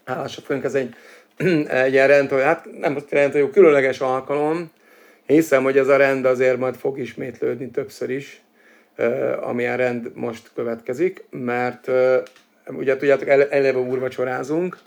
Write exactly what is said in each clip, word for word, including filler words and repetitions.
Hálásak vagyunk, ez egy, egy ilyen rend, hát nem azt rend, hogy különleges alkalom. Hiszem, hogy ez a rend azért majd fog ismétlődni többször is, amilyen rend most következik, mert ugye tudjátok, eleve úrvacsorázunk,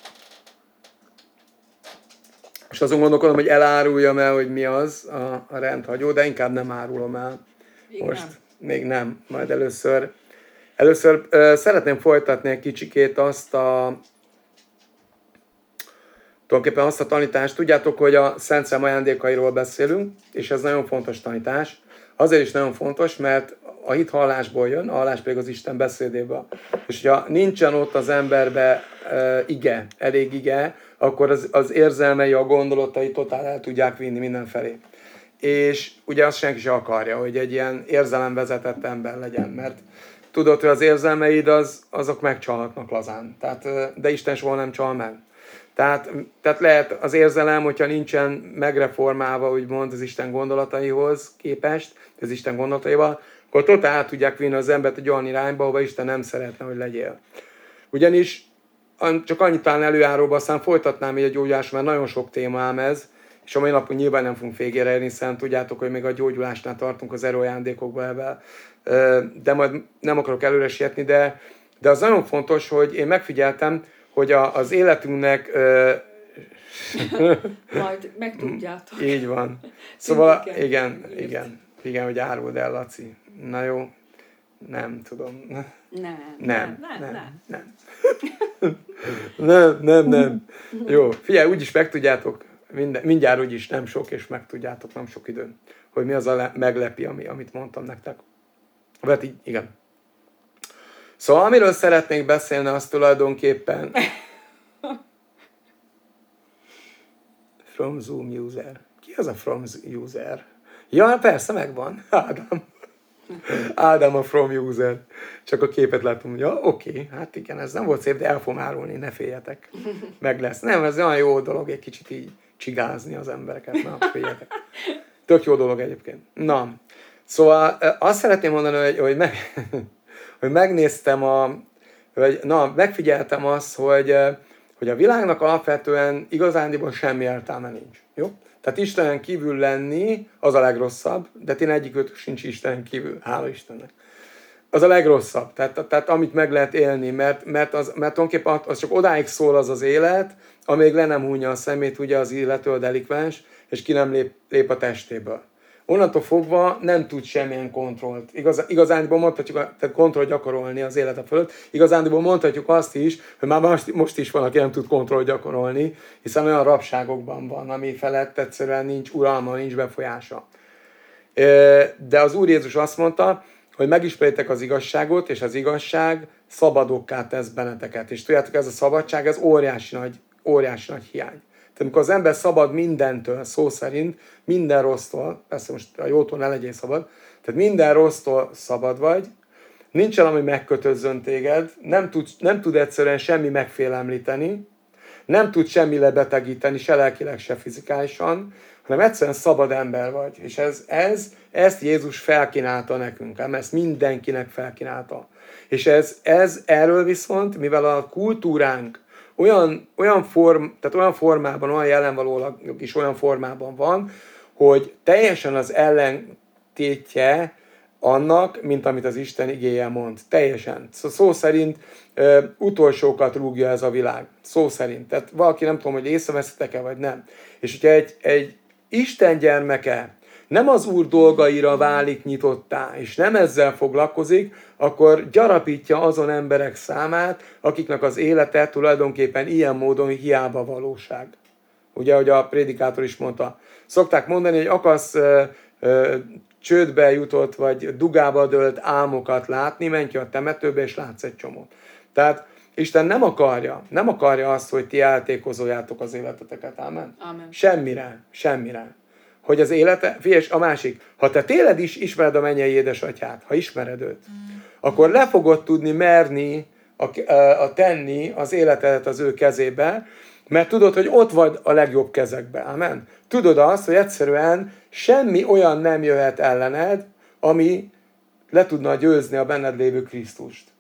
és azon gondolkodom, hogy eláruljam el, hogy mi az a, a rendhagyó, de inkább nem árulom el. Még most nem. még nem, majd először. Először uh, szeretném folytatni egy kicsikét azt a tulajdonképpen azt a tanítást. Tudjátok, hogy a Szent Szellem ajándékairól beszélünk, és ez nagyon fontos tanítás. Azért is nagyon fontos, mert a hit hallásból jön, a hallás pedig az Isten beszédéből. És ha nincsen ott az emberbe uh, ige, elég ige, akkor az, az érzelmei, a gondolatai totál el tudják vinni mindenfelé. És ugye azt senki sem akarja, hogy egy ilyen érzelemvezetett ember legyen, mert tudod, hogy az érzelmeid az, azok megcsalhatnak lazán. Tehát, de Isten soha nem csal meg. Tehát, tehát lehet az érzelem, hogyha nincsen megreformálva, úgymond az Isten gondolataihoz képest, az Isten gondolataival, akkor totál át tudják vinni az embert egy olyan irányba, ahova Isten nem szeretne, hogy legyél. Ugyanis csak annyit talán előjáróba, aztán folytatnám így a gyógyulás, mert nagyon sok téma ám ez, és a mai napon nyilván nem fogunk végére érni, hiszen tudjátok, hogy még a gyógyulásnál tartunk az erőajándékokba ebben, de majd nem akarok előre sietni, de, de az nagyon fontos, hogy én megfigyeltem, hogy a, az életünknek... Majd megtudjátok. Így van. Szóval igen, igen, igen, hogy áruld el, Laci. Na jó, nem tudom. Nem, Nem, nem, nem. nem. nem. Nem, nem, nem. Jó, figyelj, úgyis megtudjátok, minden, mindjárt úgyis nem sok, és megtudjátok, nem sok idő, hogy mi az a le, meglepi, ami, amit mondtam nektek. Hát így, igen. Szóval amiről szeretnék beszélni, az tulajdonképpen From Zoom user. Ki az a From user? Ja, persze, megvan. Ádám. Ádám a From user. Csak a képet látom. Ja, oké, okay. Hát igen, ez nem volt szép, de el fogom árulni, ne féljetek. Meg lesz. Nem, ez olyan jó dolog, egy kicsit így csigázni az embereket. Na, féljetek. Tök jó dolog egyébként. Na, szóval azt szeretném mondani, hogy, hogy, meg, hogy megnéztem a... Hogy, na, megfigyeltem azt, hogy, hogy a világnak alapvetően igazándiból semmi értelme nincs. Jó? Tehát Istenen kívül lenni az a legrosszabb, de tényleg egyikőtök sincs Istenen kívül. Hála Istennek. Az a legrosszabb. Tehát, tehát amit meg lehet élni, mert, mert, az, mert tulajdonképpen az csak odáig szól az az élet, amíg le nem húnyja a szemét ugye az illető, a delikvens, és ki nem lép, lép a testéből. Onnantól fogva nem tud semmilyen kontrollt. Igaz, igazándiból mondhatjuk, tehát kontroll gyakorolni az élete fölött. Igazándiból mondhatjuk azt is, hogy már most, most is van, aki nem tud kontroll gyakorolni, hiszen olyan rabságokban van, ami felett egyszerűen nincs uralma, nincs befolyása. De az Úr Jézus azt mondta, hogy megismeritek az igazságot, és az igazság szabadokká tesz benneteket. És tudjátok, ez a szabadság, ez óriási nagy, óriási nagy hiány. Tehát amikor az ember szabad mindentől, szó szerint, minden rossztól, persze most a jótól ne legyél szabad, tehát minden rossztól szabad vagy, nincsen, ami megkötözzön téged, nem tud, nem tud egyszerűen semmi megfélemlíteni, nem tud semmi lebetegíteni, se lelkileg, se fizikálisan, hanem egyszerűen szabad ember vagy. És ez, ez, ezt Jézus felkínálta nekünk, ezt mindenkinek felkínálta. És ez, ez erről viszont, mivel a kultúránk olyan, olyan, form, tehát olyan formában, olyan jelenvalólag is olyan formában van, hogy teljesen az ellentétje annak, mint amit az Isten igéje mond. Teljesen. Szó szerint ö, utolsókat rúgja ez a világ. Szó szerint. Tehát valaki nem tudom, hogy észreveszitek-e, vagy nem. És hogyha egy, egy Isten gyermeke nem az Úr dolgaira válik nyitottá, és nem ezzel foglalkozik, akkor gyarapítja azon emberek számát, akiknek az élete tulajdonképpen ilyen módon hiába valóság. Ugye, ahogy a prédikátor is mondta. Szokták mondani, hogy akarsz ö, ö, csődbe jutott, vagy dugába dőlt álmokat látni, menj ki a temetőbe, és látsz egy csomót. Tehát Isten nem akarja, nem akarja azt, hogy ti eltékozoljátok az életeteket. Amen? Amen. Semmire, semmire. Hogy az élete, figyelj, a másik, ha te tényleg is ismered a mennyei édesatyát, ha ismered őt, mm. akkor le fogod tudni merni a, a, a tenni az életedet az ő kezébe, mert tudod, hogy ott vagy a legjobb kezekben. Amen? Tudod azt, hogy egyszerűen semmi olyan nem jöhet ellened, ami le tudna győzni a benned lévő Krisztust.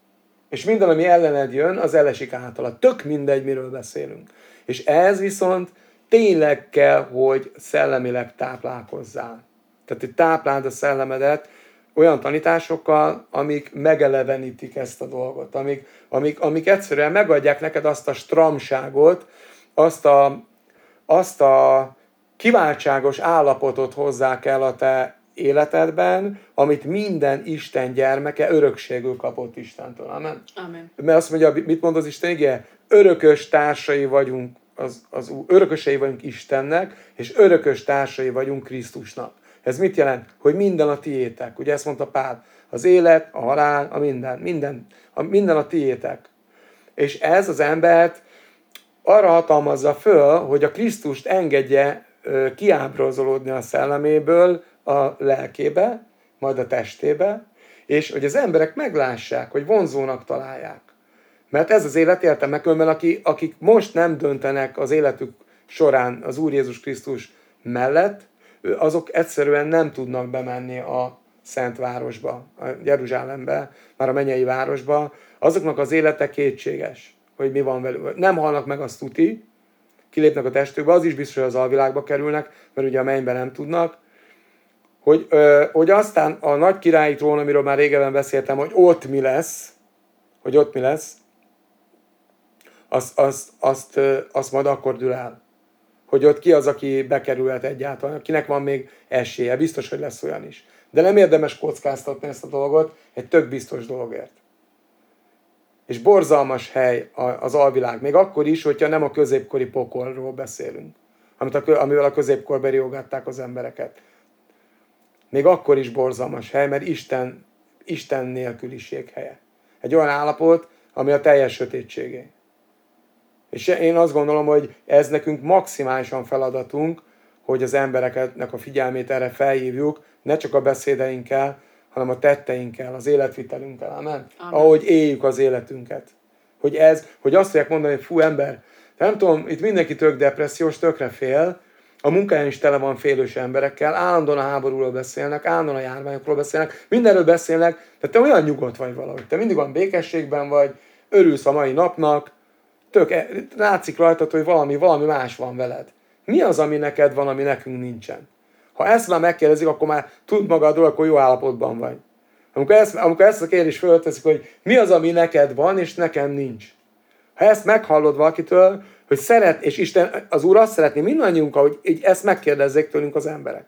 És minden, ami ellened jön, az elesik általa. Tök mindegy, miről beszélünk. És ez viszont tényleg kell, hogy szellemileg táplálkozzál. Tehát, hogy tápláld a szellemedet olyan tanításokkal, amik megelevenítik ezt a dolgot. Amik, amik, amik egyszerűen megadják neked azt a stramságot, azt a, azt a kiváltságos állapotot hozzá kell a te életedben, amit minden Isten gyermeke örökségül kapott Istentől. Amen? Amen. Mert azt mondja, mit mond az Isten ige? Örökös társai vagyunk, az, az, örökösei vagyunk Istennek, és örökös társai vagyunk Krisztusnak. Ez mit jelent? Hogy minden a tiétek. Ugye ezt mondta Pál. Az élet, a halál, a minden. Minden a, minden a tiétek. És ez az embert arra hatalmazza föl, hogy a Krisztust engedje kiábrázolódni a szelleméből a lelkébe, majd a testébe, és hogy az emberek meglássák, hogy vonzónak találják. Mert ez az élet értelme, különben aki, akik most nem döntenek az életük során az Úr Jézus Krisztus mellett, azok egyszerűen nem tudnak bemenni a Szent Városba, a Jeruzsálembe, már a mennyei városba. Azoknak az élete kétséges, hogy mi van velük. Nem halnak meg, azt tuti, kilépnek a testükbe, az is biztos, hogy az alvilágba kerülnek, mert ugye a mennyben nem tudnak. Hogy, ö, hogy aztán a nagy királyi trón, amiről már régebben beszéltem, hogy ott mi lesz, hogy ott mi lesz, azt, azt, azt, azt majd akkor dől el. Hogy ott ki az, aki bekerülhet egyáltalán, akinek van még esélye. Biztos, hogy lesz olyan is. De nem érdemes kockáztatni ezt a dolgot egy tök biztos dologért. És borzalmas hely az alvilág. Még akkor is, hogyha nem a középkori pokolról beszélünk, amit a, amivel a középkorban riogatták az embereket. Még akkor is borzalmas hely, mert Isten, Isten nélküliség helye. Egy olyan állapot, ami a teljes sötétségé. És én azt gondolom, hogy ez nekünk maximálisan feladatunk, hogy az embereknek a figyelmét erre felhívjuk, ne csak a beszédeinkkel, hanem a tetteinkkel, az életvitelünkkel. Amen? Amen. Ahogy éljük az életünket. Hogy ez, hogy azt fogják mondani, hogy fú, ember, nem tudom, itt mindenki tök depressziós, tökre fél, a munkáján is tele van félős emberekkel, állandóan a háborúról beszélnek, állandóan a járványokról beszélnek, mindenről beszélnek, tehát te olyan nyugodt vagy valahogy, te mindig olyan békességben vagy, örülsz a mai napnak, tök, látszik rajtad, hogy valami, valami más van veled. Mi az, ami neked van, ami nekünk nincsen? Ha ezt már megkérdezik, akkor már tud magadról, akkor jó állapotban vagy. Amikor ezt, amikor ezt a kérdést fölteszik, hogy mi az, ami neked van, és nekem nincs. Ha ezt meghallod valakitől, hogy szeret, és Isten, az Úr azt szeretné mindannyiunk, hogy így ezt megkérdezzék tőlünk az emberek.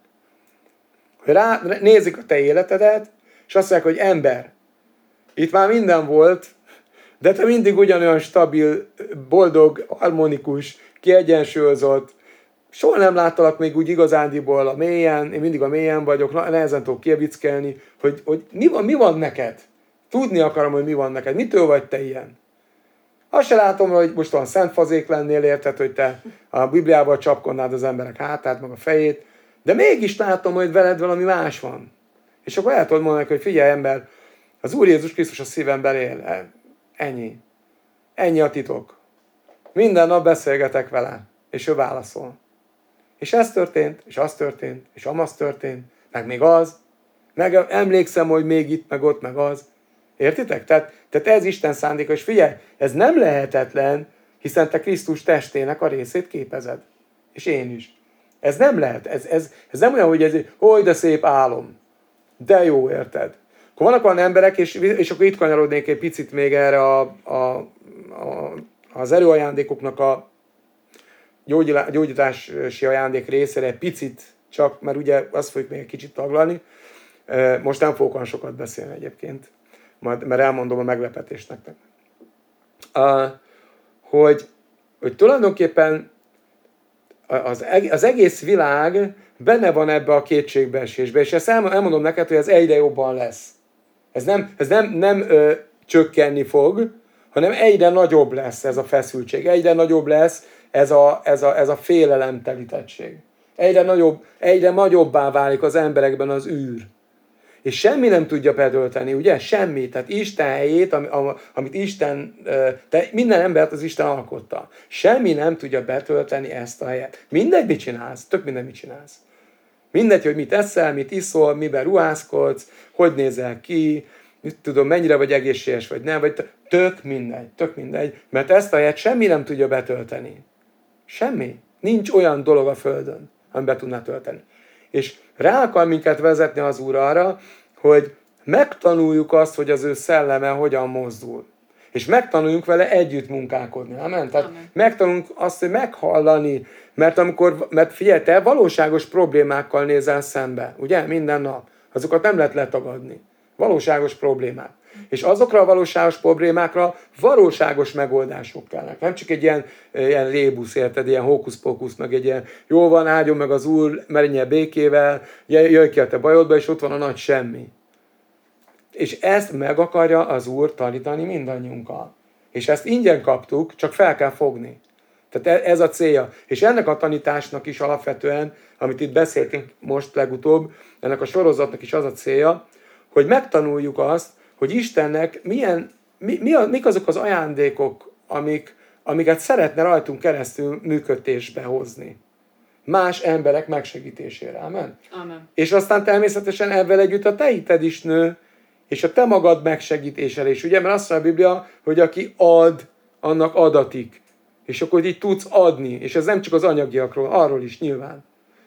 Hogy rá, nézik a te életedet, és azt mondják, hogy ember, itt már minden volt, de te mindig ugyanolyan stabil, boldog, harmonikus, kiegyensúlyozott, soha nem láttalak még úgy igazándiból a mélyen, én mindig a mélyen vagyok, nehezen tudok kiebickelni, hogy, hogy mi, van, mi van neked? Tudni akarom, hogy mi van neked. Mitől vagy te ilyen? Azt se látom, hogy most olyan szent fazék lennél, érted, hogy te a Bibliával csapkodnád az emberek hátát, meg a fejét, de mégis látom, hogy veled valami más van. És akkor el tudod mondani, hogy figyelj ember, az Úr Jézus Krisztus a szívemben él. Ennyi. Ennyi a titok. Minden nap beszélgetek vele, és ő válaszol. És ez történt, és az történt, és amaz történt, meg még az, meg emlékszem, hogy még itt, meg ott, meg az. Értitek? Tehát, tehát ez Isten szándéka, és figyelj, ez nem lehetetlen, hiszen te Krisztus testének a részét képezed. És én is. Ez nem lehet, ez, ez, ez nem olyan, hogy ez egy, hogy de szép álom. De jó, érted? Akkor vannak olyan emberek, és, és akkor itt kanyarodnék egy picit még erre a, a, a, az erőajándékoknak a gyógyítási ajándék részére egy picit csak, mert ugye azt fogjuk még egy kicsit taglalni. Most nem fogok olyan sokat beszélni egyébként, majd, mert elmondom a meglepetést nektek. Uh, hogy, hogy tulajdonképpen az, az egész világ benne van ebbe a kétségbeesésbe, és ezt elmondom neked, hogy ez egyre jobban lesz. Ez nem, ez nem, nem ö, csökkenni fog, hanem egyre nagyobb lesz ez a feszültség, egyre nagyobb lesz ez a, ez a, ez a félelemtelítettség. Egyre, nagyobb, egyre nagyobbá válik az emberekben az űr. És semmi nem tudja betölteni, ugye? Semmi. Tehát Isten helyét, amit Isten, de minden embert az Isten alkotta. Semmi nem tudja betölteni ezt a helyet. Mindegy, mit csinálsz, tök mindegy, mit csinálsz. Mindegy, hogy mit eszel, mit iszol, miben ruházkodsz, hogy nézel ki, mit tudom, mennyire vagy egészséges, vagy nem, vagy tök mindegy, tök mindegy, mert ezt a helyet semmi nem tudja betölteni. Semmi. Nincs olyan dolog a Földön, ami be tudná tölteni. És rá akar minket vezetni az Úr arra, hogy megtanuljuk azt, hogy az ő szelleme hogyan mozdul. És megtanuljunk vele együtt munkálkodni. Amen? Tehát Amen. megtanulunk azt, hogy meghallani, mert amikor, mert figyelj, te valóságos problémákkal nézel szembe, ugye? Minden nap. Azokat nem lehet letagadni. Valóságos problémák. És azokra a valóságos problémákra valóságos megoldások kellnek. Nem csak egy ilyen, ilyen rébusz, érted, ilyen hókusz-pókusz, meg egy ilyen jól van, áldjon meg az Úr, menjen békével, jöjj ki a te bajodba, és ott van a nagy semmi. És ezt meg akarja az Úr tanítani mindannyiunkkal. És ezt ingyen kaptuk, csak fel kell fogni. Tehát ez a célja. És ennek a tanításnak is alapvetően, amit itt beszéltünk most legutóbb, ennek a sorozatnak is az a célja, hogy megtanuljuk azt, hogy Istennek milyen, mi, mi a, mik azok az ajándékok, amik, amiket szeretne rajtunk keresztül működésbe hozni. Más emberek megsegítésére. Amen? Amen. És aztán természetesen ebben együtt a te hited is nő, és a te magad megsegítésére is. Ugye, mert azt mondja a Biblia, hogy aki ad, annak adatik. És akkor így tudsz adni. És ez nem csak az anyagiakról, arról is nyilván.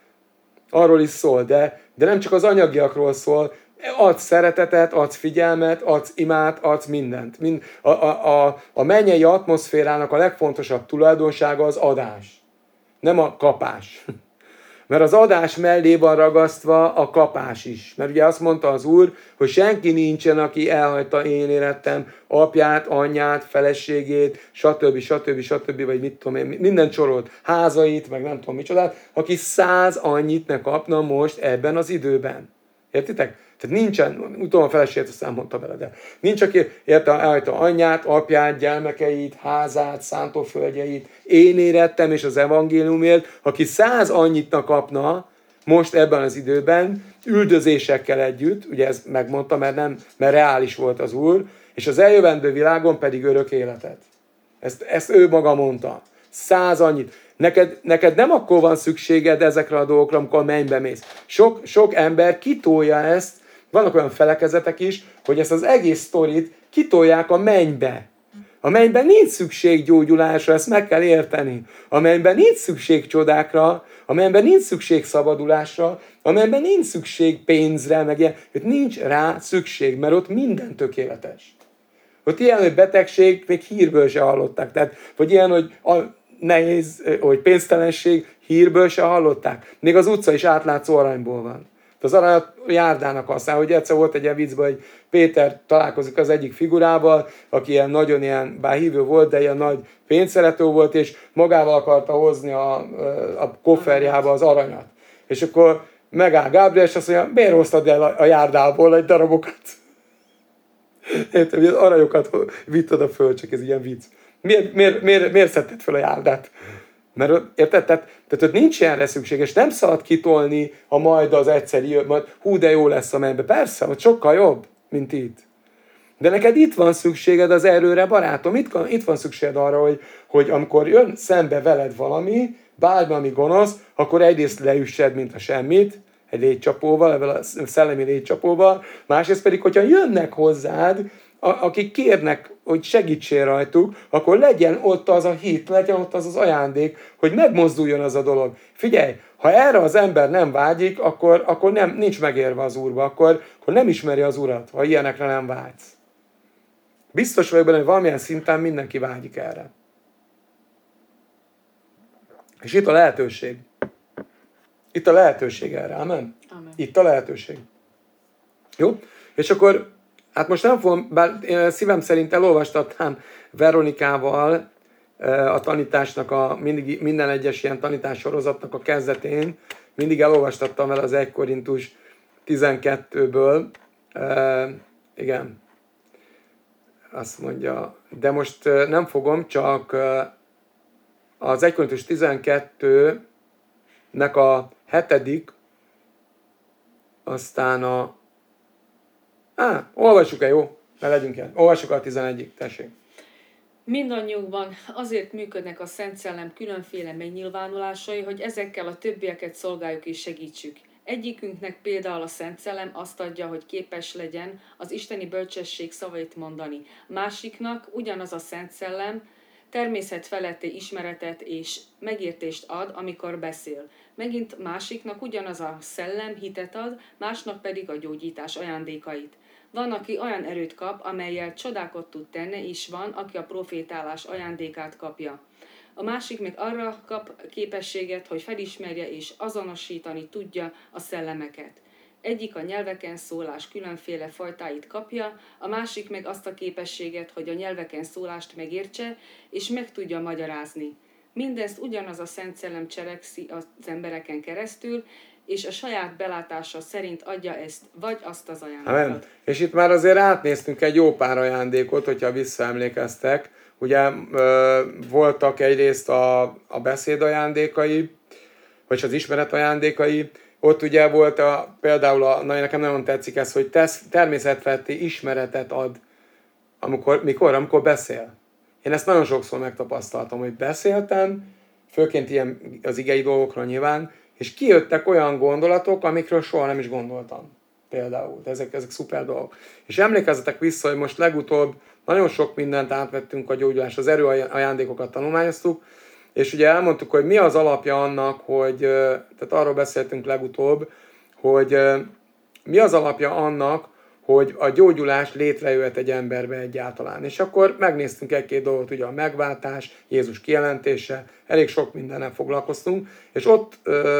Arról is szól, de, de nem csak az anyagiakról szól, adsz szeretetet, adsz figyelmet, adsz imát, adsz mindent. Mind, a, a, a, a mennyei atmoszférának a legfontosabb tulajdonsága az adás. Nem a kapás. Mert az adás mellé van ragasztva a kapás is. Mert ugye azt mondta az Úr, hogy senki nincsen, aki elhagyta, én érettem, apját, anyját, feleségét, stb. stb. stb. Vagy mit tudom én, minden sorolt, házait, meg nem tudom micsodát, aki száz annyit ne kapna most ebben az időben. Értitek? Tehát nincsen, utána a feleséget aztán mondta vele, de nincs, aki érte, elhagyta anyját, apját, gyermekeit, házát, szántóföldjeit, én érettem, és az evangéliumért, aki száz annyit kapna most ebben az időben, üldözésekkel együtt, ugye ez megmondta, mert, nem, mert reális volt az Úr, és az eljövendő világon pedig örök életet. Ezt, ezt ő maga mondta. Száz annyit. Neked, neked nem akkor van szükséged ezekre a dolgokra, amikor a mennybe mész. Sok, sok ember kitolja ezt, vannak olyan felekezetek is, hogy ezt az egész sztorit kitolják a mennybe. A mennyben nincs szükség gyógyulásra, ezt meg kell érteni. A mennyben nincs szükség csodákra, a mennyben nincs szükség szabadulásra, a mennyben nincs szükség pénzre, meg ilyen. Nincs rá szükség, mert ott minden tökéletes. Ott ilyen, hogy betegség, még hírből se hallották. Tehát, vagy ilyen, hogy a nehéz, hogy pénztelenség, hírből se hallották. Még az utca is átlátszó aranyból van. Az aranyat járdának használ, hogy egyszer volt egy ilyen viccben, hogy Péter találkozik az egyik figurával, aki ilyen nagyon ilyen, bár hívő volt, de ilyen nagy pénzszerető volt, és magával akarta hozni a, a kofferjába az aranyat. És akkor megáll Gábriel, és azt mondja, miért hoztad el a, a járdából egy darabokat? Értem, hogy az aranyokat vitt oda föl, csak ez ilyen vicc. Miért, miért, miért, miért szedted fel a járdát? Mert érted? Tehát, tehát ott nincs ilyenre szükség, és nem szabad kitolni a majd az egyszeri, majd hú, de jó lesz a mennybe. Persze, hogy sokkal jobb, mint itt. De neked itt van szükséged az erőre, barátom. Itt, itt van szükséged arra, hogy, hogy amikor jön szembe veled valami, bármi, ami gonosz, akkor egyrészt leüssed, mint a semmit, egy légycsapóval, ebben a szellemi légycsapóval, másrészt pedig, hogyha jönnek hozzád, akik kérnek, hogy segítsél rajtuk, akkor legyen ott az a hit, legyen ott az az ajándék, hogy megmozduljon az a dolog. Figyelj, ha erre az ember nem vágyik, akkor, akkor nem, nincs megérve az Úrba, akkor, akkor nem ismeri az Urat, ha ilyenekre nem vágysz. Biztos vagyok benne, hogy valamilyen szinten mindenki vágyik erre. És itt a lehetőség. Itt a lehetőség erre, amen? Amen. Itt a lehetőség. Jó? És akkor hát most nem fogom, bár én szívem szerint elolvastatnám Veronikával a tanításnak, a, mindig, minden egyes ilyen tanítás sorozatnak a kezdetén, mindig elolvastattam vele az egy Korintus tizenkettőből, e, igen, azt mondja, de most nem fogom, csak az egy Korintus tizenkettőnek a hetedik, aztán a Á, olvassuk el, jó? Ne legyünk el. Olvassuk el a tizenegyig, tessék. Mindannyiunkban azért működnek a Szent Szellem különféle megnyilvánulásai, hogy ezekkel a többieket szolgáljuk és segítsük. Egyikünknek például a Szent Szellem azt adja, hogy képes legyen az isteni bölcsesség szavait mondani. Másiknak ugyanaz a Szent Szellem természet feletti ismeretet és megértést ad, amikor beszél. Megint másiknak ugyanaz a szellem hitet ad, másnak pedig a gyógyítás ajándékait. Van, aki olyan erőt kap, amellyel csodákat tud tenni, és van, aki a profétálás ajándékát kapja. A másik meg arra kap képességet, hogy felismerje és azonosítani tudja a szellemeket. Egyik a nyelveken szólás különféle fajtáit kapja, a másik meg azt a képességet, hogy a nyelveken szólást megértse és meg tudja magyarázni. Mindezt ugyanaz a Szent Szellem cselekszi az embereken keresztül, és a saját belátása szerint adja ezt, vagy azt az ajándékot. Amen. És itt már azért átnéztünk egy jó pár ajándékot, hogyha visszaemlékeztek. Ugye voltak egyrészt a, a beszéd ajándékai, vagy az ismeret ajándékai. Ott ugye volt a, például, a, na, nekem nagyon tetszik ez, hogy tesz, természetfeletti ismeretet ad, amikor, mikor, amikor beszél. Én ezt nagyon sokszor megtapasztaltam, hogy beszéltem, főként ilyen az igei dolgokra nyilván, és kijöttek olyan gondolatok, amikről soha nem is gondoltam. Például. Ezek, ezek szuper dolgok. És emlékezzetek vissza, hogy most legutóbb nagyon sok mindent átvettünk a gyógyulás, az erő ajándékokat tanulmányoztuk, és ugye elmondtuk, hogy mi az alapja annak, hogy, tehát arról beszéltünk legutóbb, hogy mi az alapja annak, hogy a gyógyulás létrejöhet egy emberbe egyáltalán. És akkor megnéztünk egy-két dolgot, ugye a megváltás, Jézus kijelentése, elég sok mindennel foglalkoztunk, és ott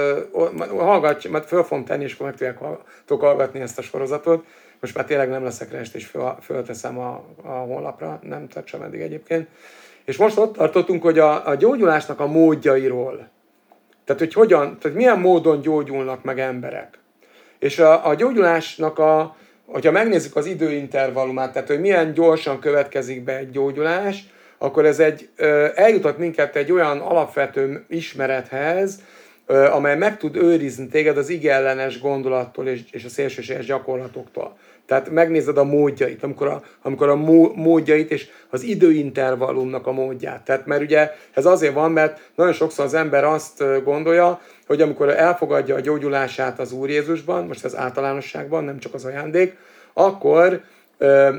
hallgatj, mert föl fogom tenni, és akkor meg tudjátok hallgatni ezt a sorozatot. Most már tényleg nem leszek rest, és föl, fölteszem a, a honlapra, nem tartsam eddig egyébként. És most ott tartottunk, hogy a, a gyógyulásnak a módjairól. Tehát, hogy hogyan, tehát milyen módon gyógyulnak meg emberek. És a, a gyógyulásnak a, hogyha megnézzük az időintervallumát, tehát, hogy milyen gyorsan következik be egy gyógyulás, akkor ez egy, eljutott minket egy olyan alapvető ismerethez, amely meg tud őrizni téged az igeellenes gondolattól és, és a szélsőséges gyakorlatoktól. Tehát megnézed a módjait, amikor a, amikor a módjait és az időintervallumnak a módját. Tehát mert ugye ez azért van, mert nagyon sokszor az ember azt gondolja, hogy amikor elfogadja a gyógyulását az Úr Jézusban, most ez általánosságban, nem csak az ajándék, akkor, euh,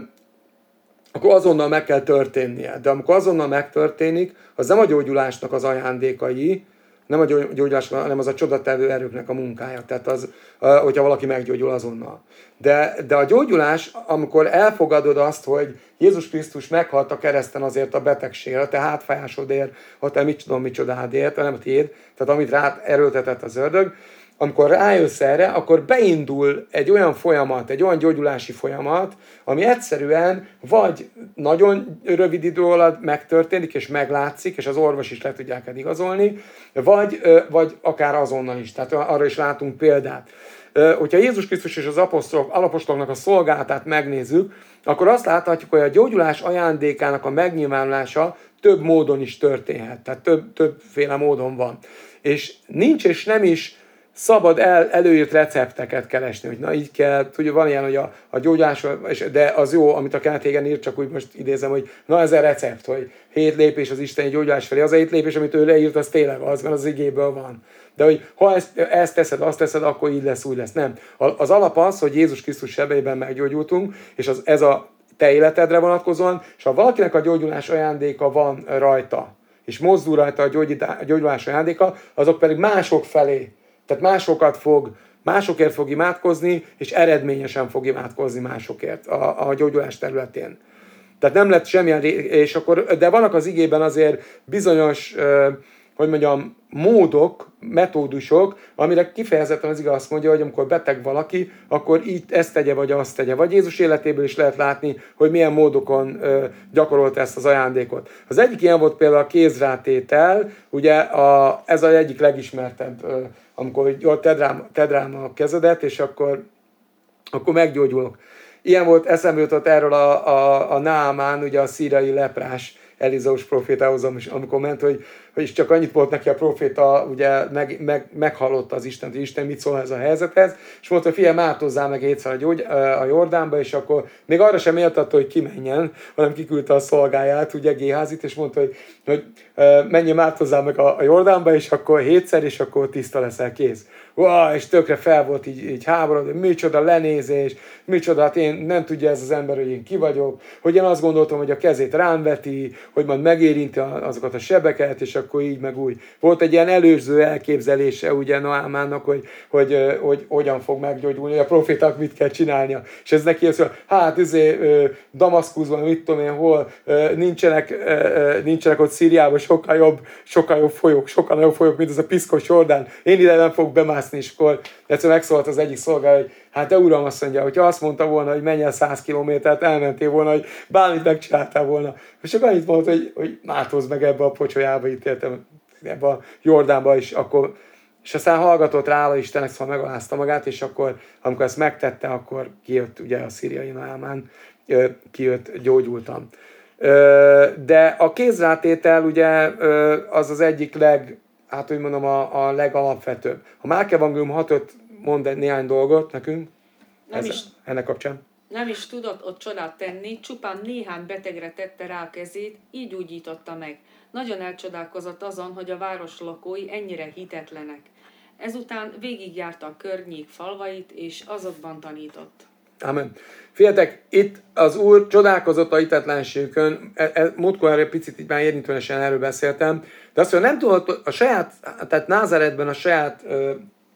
akkor azonnal meg kell történnie. De amikor azonnal megtörténik, az nem a gyógyulásnak az ajándékai, nem a gyógyulás, hanem az a csodatevő erőknek a munkája. Tehát az, hogyha valaki meggyógyul azonnal. De, de a gyógyulás, amikor elfogadod azt, hogy Jézus Krisztus meghalt a kereszten azért a betegségre, a te hátfájásodért, ha te mit tudom, micsodádért, nem a tiéd, tehát amit rád erőltetett az ördög, amikor rájössz erre, akkor beindul egy olyan folyamat, egy olyan gyógyulási folyamat, ami egyszerűen vagy nagyon rövid idő alatt megtörténik, és meglátszik, és az orvos is le tudják igazolni, vagy, vagy akár azonnal is. Tehát arra is látunk példát. Hogyha Jézus Krisztus és az apostolok, alapostoloknak a szolgálatát megnézzük, akkor azt láthatjuk, hogy a gyógyulás ajándékának a megnyilvánulása több módon is történhet. Tehát több, többféle módon van. És nincs és nem is szabad el, előírt recepteket keresni, hogy na így kell, tudja, van ilyen, hogy a, a gyógyulás, de az jó, amit a Kenneth ír, csak úgy most idézem, hogy na ez a recept, hogy hét lépés az isteni gyógyulás felé, az a hét lépés, amit ő leírt, az tényleg az, mert az igéből van. De hogy ha ezt, ezt teszed, azt teszed, akkor így lesz, úgy lesz. Nem. Az alap az, hogy Jézus Krisztus sebeiben meggyógyultunk, és az, ez a te életedre vonatkozóan, és ha valakinek a gyógyulás ajándéka van rajta, és mozdul rajta a gyógyulás ajándéka, azok pedig mások felé. Tehát másokat fog, másokért fog imádkozni, és eredményesen fog imádkozni másokért a, a gyógyulás területén. Tehát nem lett semmilyen, és akkor, de vannak az igében azért bizonyos, hogy mondjam, módok, metódusok, amire kifejezetten az ige azt mondja, hogy amikor beteg valaki, akkor így ezt tegye, vagy azt tegye. Vagy Jézus életéből is lehet látni, hogy milyen módokon gyakorolta ezt az ajándékot. Az egyik ilyen volt például a kézrátétel, ugye a, ez az egyik legismertebb, amikor jól tedd rám, tedd rám a kezedet, és akkor, akkor meggyógyulok. Ilyen volt, eszembe jutott erről a, a, a Námán, ugye a szírai leprás Elizeus profétához, amikor ment, hogy, hogy csak annyit volt neki a proféta, ugye meg, meg, meghallotta az Isten, hogy Isten mit szól ez a helyzethez, és mondta, hogy figyelj, mártozzál meg egyszer a, gyógy, a Jordánba, és akkor még arra sem méltatta, hogy kimenjen, hanem kiküldte a szolgáját, ugye Géházit, és mondta, hogy, hogy menjen, mártozzál meg a, a Jordánba, és akkor hétszer, és akkor tiszta leszel, kész. Wow, és tökre fel volt így, így háborod, micsoda lenézés, micsoda, hát én nem tudja ez az ember, hogy én ki vagyok, hogy én azt gondoltam, hogy a kezét rám veti, hogy majd megérinti azokat a sebeket, és akkor így meg úgy. Volt egy ilyen előző elképzelése ugye Naámánnak, hogy, hogy, hogy, hogy hogyan fog meggyógyulni, hogy a proféták mit kell csinálnia. És ez neki azt mondja, hát izé, Damaszkuszban, mit tudom én, hol nincsenek, nincsenek ott Szíriában sokkal jobb, sokkal jobb folyók, sokkal nagyobb folyók, mint ez a piszkos Jordán. Én ide nem fogok bemászni, és akkor egyszerűen megszólalt az egyik szolgál, hogy hát de uram, azt mondja, hogyha azt mondta volna, hogy menj el száz kilométert, elmentél volna, hogy bármit megcsináltál volna. És csak annyit mondta, hogy, hogy mátozz meg ebbe a pocsolyába, itt értem, ebbe a Jordánba, és akkor és aztán hallgatott rá, a Istennek, szóval megalázta magát, és akkor, amikor ezt megtette, akkor kijött ugye a szíriai Naámán, kijött, gyógyultam. De a kézrátétel ugye az az egyik leg, hát úgy mondom, a, a legalapvetőbb. A Márk evangélium hat öt mond egy néhány dolgot nekünk, ez, is, ennek kapcsán. Nem is tudott ott csodát tenni, csupán néhány betegre tette rá a kezét, így gyógyította meg. Nagyon elcsodálkozott azon, hogy a város lakói ennyire hitetlenek. Ezután végigjárta a környék falvait, és azokban tanított. Amen. Figyeljetek, itt az Úr csodálkozott a hitetlenségükön, e, e, múltkor erre picit így már érintően erről beszéltem, de azt mondja, nem tudott a saját, tehát Názáretben a saját ö,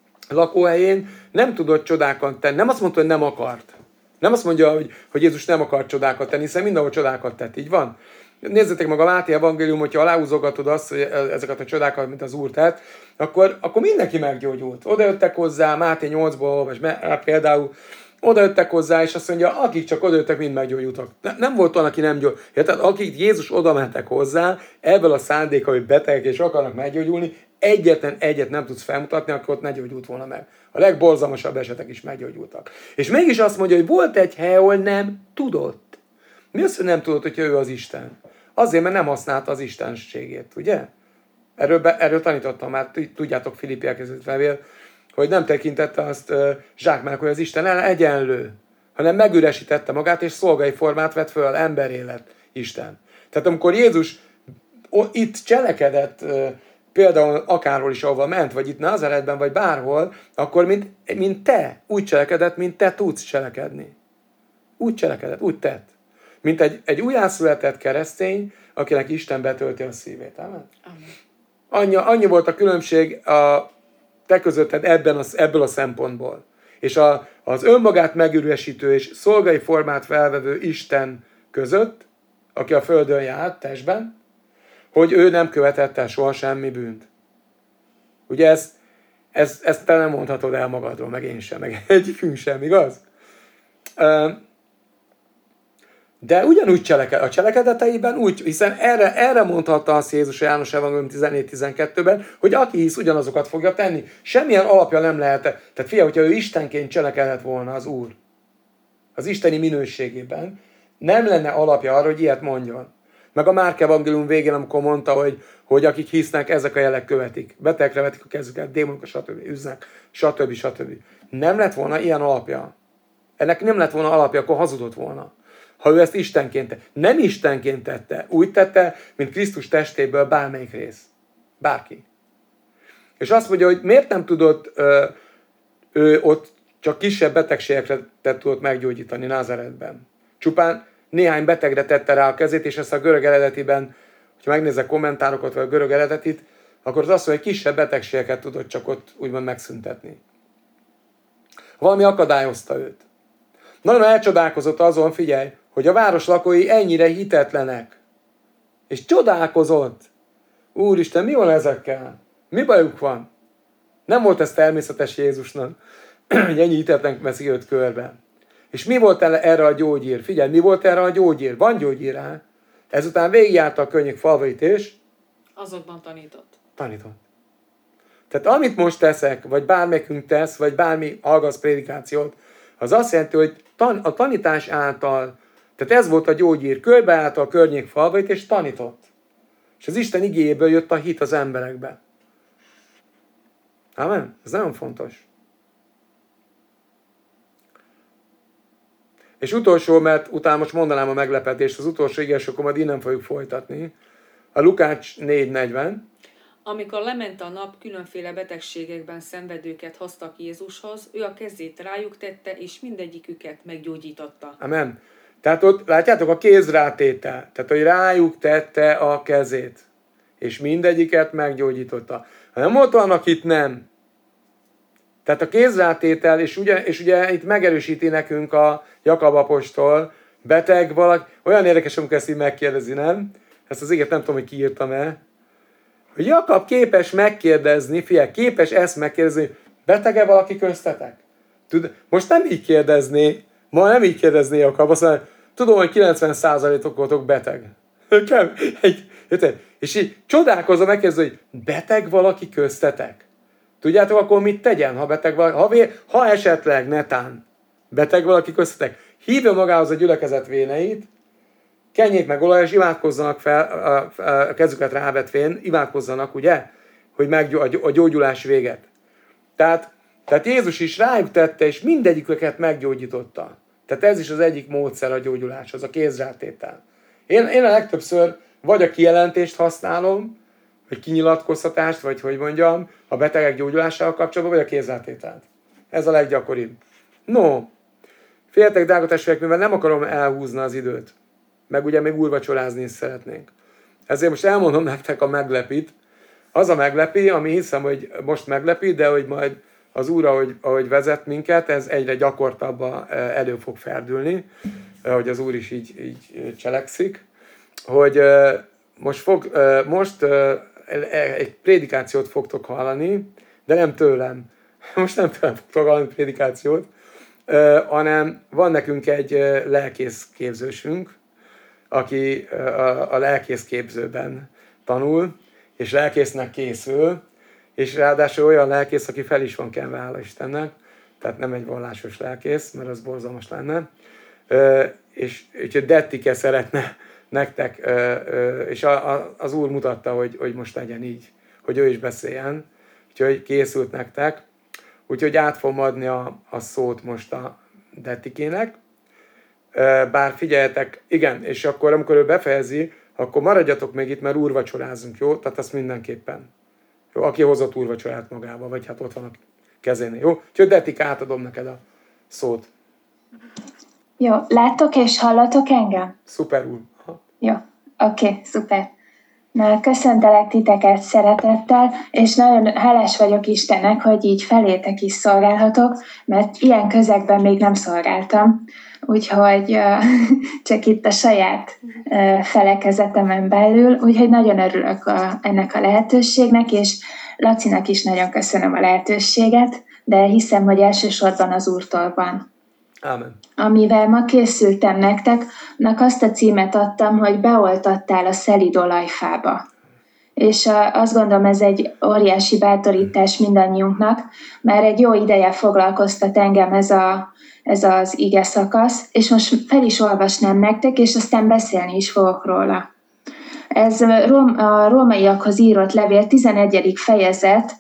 lakóhelyén nem tudott csodákat tenni. Nem azt mondta, hogy nem akart. Nem azt mondja, hogy, hogy Jézus nem akart csodákat tenni, hiszen mindenhol csodákat tett. Így van. Nézzétek meg a Máté evangélium, hogyha aláhúzogatod azt, hogy ezeket a csodákat, mint az Úr tett, akkor, akkor mindenki meggyógyult. Oda jöttek hozzá, Máté nyolcból olvas például, oda jöttek hozzá, és azt mondja, akik csak oda jöttek, mind meggyógyultak. Nem volt olyan, aki nem gyógyult. Ja, tehát akik Jézus oda mentek hozzá, ebből a szándéka, hogy betegek és akarnak meggyógyulni, egyetlen egyet nem tudsz felmutatni, akkor ott ne gyógyult volna meg. A legborzalmasabb esetek is meggyógyultak. És mégis azt mondja, hogy volt egy hely, ahol nem tudott. Mi az, hogy nem tudott, hogyha ő az Isten? Azért, mert nem használta az istenségét, ugye? Erről, be, erről tanítottam már, tudjátok, Filippiek levél, hogy nem tekintette azt uh, zsákmának, hogy az Isten egyenlő, hanem megüresítette magát, és szolgai formát vett föl, emberé lett Isten. Tehát amikor Jézus itt cselekedett, uh, például akárhol is, ahova ment, vagy itt Názáretben, vagy bárhol, akkor mint, mint te, úgy cselekedett, mint te tudsz cselekedni. Úgy cselekedett, úgy tett. Mint egy, egy újjászületett keresztény, akinek Isten betölti a szívét. Amen? Amen. Annyi, annyi volt a különbség a te közötted ebben a, ebből a szempontból. És a, az önmagát megüresítő és szolgai formát felvevő Isten között, aki a földön járt testben, hogy ő nem követett el soha semmi bűnt. Ugye ezt, ezt, ezt te nem mondhatod el magadról, meg én sem, meg egyikünk sem, igaz? De ugyanúgy cseleked, a cselekedeteiben úgy, hiszen erre, erre mondhatta azt Jézus a János evangélium tizennégy tizenkettőben, hogy aki hisz, ugyanazokat fogja tenni. Semmilyen alapja nem lehet. Tehát figyelj, hogyha ő Istenként cselekedett volna az Úr, az isteni minőségében, nem lenne alapja arra, hogy ilyet mondjon. Meg a Márk evangélium végén, amikor mondta, hogy, hogy akik hisznek, ezek a jelek követik. Betegre vetik a kezüket, démonok, stb. Üznek, stb. stb. Nem lett volna ilyen alapja. Ennek nem lett volna alapja, akkor hazudott volna. Ha ő ezt Istenként tette. Nem Istenként tette. Úgy tette, mint Krisztus testéből bármelyik rész. Bárki. És azt mondja, hogy miért nem tudott ö, ő ott csak kisebb betegségekre tudott meggyógyítani Názáretben. Csupán néhány betegre tette rá a kezét, és ezt a görög eredetiben, ha megnézek kommentárokat, vagy a görög eredetit, akkor az azt mondja, hogy kisebb betegségeket tudott csak ott úgymond megszüntetni. Valami akadályozta őt. Nagyon elcsodálkozott azon, figyelj, hogy a város lakói ennyire hitetlenek. És csodálkozott. Úristen, mi van ezekkel? Mi bajuk van? Nem volt ez természetes Jézusnak, hogy ennyi hitetlen veszi őt körbe. És mi volt erre a gyógyír? Figyelj, mi volt erre a gyógyír? Van gyógyír rá. Ezután végigjárta a környék falvait, és azokban tanított. Tanított. Tehát amit most teszek, vagy bármelyikünk tesz, vagy bármi hallgatsz prédikációt, az azt jelenti, hogy tan- a tanítás által Tehát ez volt a gyógyír. Körbeállta a környék falvait, és tanított. És az Isten igéjéből jött a hit az emberekbe. Amen? Ez nagyon fontos. És utolsó, mert utána most mondanám a meglepetést, az utolsó ige, és akkor majd innen fogjuk folytatni. A Lukács négy negyven. Amikor lement a nap, különféle betegségekben szenvedőket hoztak Jézushoz, ő a kezét rájuk tette, és mindegyiküket meggyógyította. Amen. Tehát ott látjátok a kézrátétel, tehát hogy rájuk tette a kezét, és mindegyiket meggyógyította. Ha nem volt olyan, akit nem. Tehát a kézrátétel, és ugye, és ugye itt megerősíti nekünk a Jakab apostol, beteg valaki, olyan érdekes, amikor ezt így megkérdezi, nem? Ezt az igét nem tudom, hogy kiírtam-e. Hogy Jakab képes megkérdezni, figyelj, képes ezt megkérdezni, beteg-e valaki köztetek? Tud, most nem így kérdezné, ma nem így kérdezné Jakab, azt mondja, tudom, hogy kilencven százalékok voltok beteg. Egy, és így csodálkozom, megkérdezi, hogy beteg valaki köztetek? Tudjátok, akkor mit tegyen, ha beteg valaki, ha, vé, ha esetleg netán beteg valaki köztetek, hívja magához a gyülekezet véneit, kenjék meg olaj, és imádkozzanak fel, a, a, a kezüket rávetvén, imádkozzanak, ugye, hogy meg a gyógyulás véget. Tehát, tehát Jézus is rájuk tette, és mindegyiküket meggyógyította. Tehát ez is az egyik módszer a gyógyuláshoz, a kézrátétel. Én, én a legtöbbször vagy a kijelentést használom, vagy kinyilatkoztatást, vagy hogy mondjam, a betegek gyógyulásával kapcsolatban, vagy a kézrátételt. Ez a leggyakoribb. No, féltek, drága testvérek, mivel nem akarom elhúzni az időt, meg ugye még úrvacsorázni is szeretnénk. Ezért most elmondom nektek a meglepit. Az a meglepi, ami hiszem, hogy most meglepi, de hogy majd az Úr, ahogy, ahogy vezet minket, ez egyre gyakortabban elő fog ferdülni, hogy az Úr is így, így cselekszik, hogy most, fog, most egy prédikációt fogtok hallani, de nem tőlem. Most nem tőlem fogtok hallani prédikációt, hanem van nekünk egy lelkészképzősünk, aki a, a lelkészképzőben tanul, és lelkésznek készül, és ráadásul olyan lelkész, aki fel is van kenve, hála Istennek, tehát nem egy vallásos lelkész, mert az borzalmas lenne, és úgyhogy Dettike szeretne nektek, és az Úr mutatta, hogy, hogy most legyen így, hogy ő is beszéljen, úgyhogy készült nektek, úgyhogy át fogom adni a, a szót most a Dettikének, bár figyeljetek, igen, és akkor amikor ő befejezi, akkor maradjatok még itt, mert úrvacsorázunk, jó? Tehát azt mindenképpen. Jó, aki hozott úrvacsorát magába, vagy hát ott van a kezénél, jó? Úgyhogy Dettik, átadom neked a szót. Jó, láttok és hallatok engem? Szuper, úr. Aha. Jó, oké, okay, szuper. Na, köszöntelek titeket szeretettel, és nagyon hálás vagyok Istennek, hogy így felétek is szolgálhatok, mert ilyen közegben még nem szolgáltam. Úgyhogy uh, csak itt a saját uh, felekezetemen belül, úgyhogy nagyon örülök a, ennek a lehetőségnek, és Lacinak is nagyon köszönöm a lehetőséget, de hiszem, hogy elsősorban az Úrtól van. Ámen. Amivel ma készültem nektek, annak azt a címet adtam, hogy beoltattál a szelíd olajfába. És uh, azt gondolom, ez egy óriási bátorítás mindannyiunknak, mert egy jó ideje foglalkoztat engem ez, a, ez az ige szakasz, és most fel is olvasnám nektek, és aztán beszélni is fogok róla. Ez a rómaiakhoz írott levél tizenegyedik fejezet,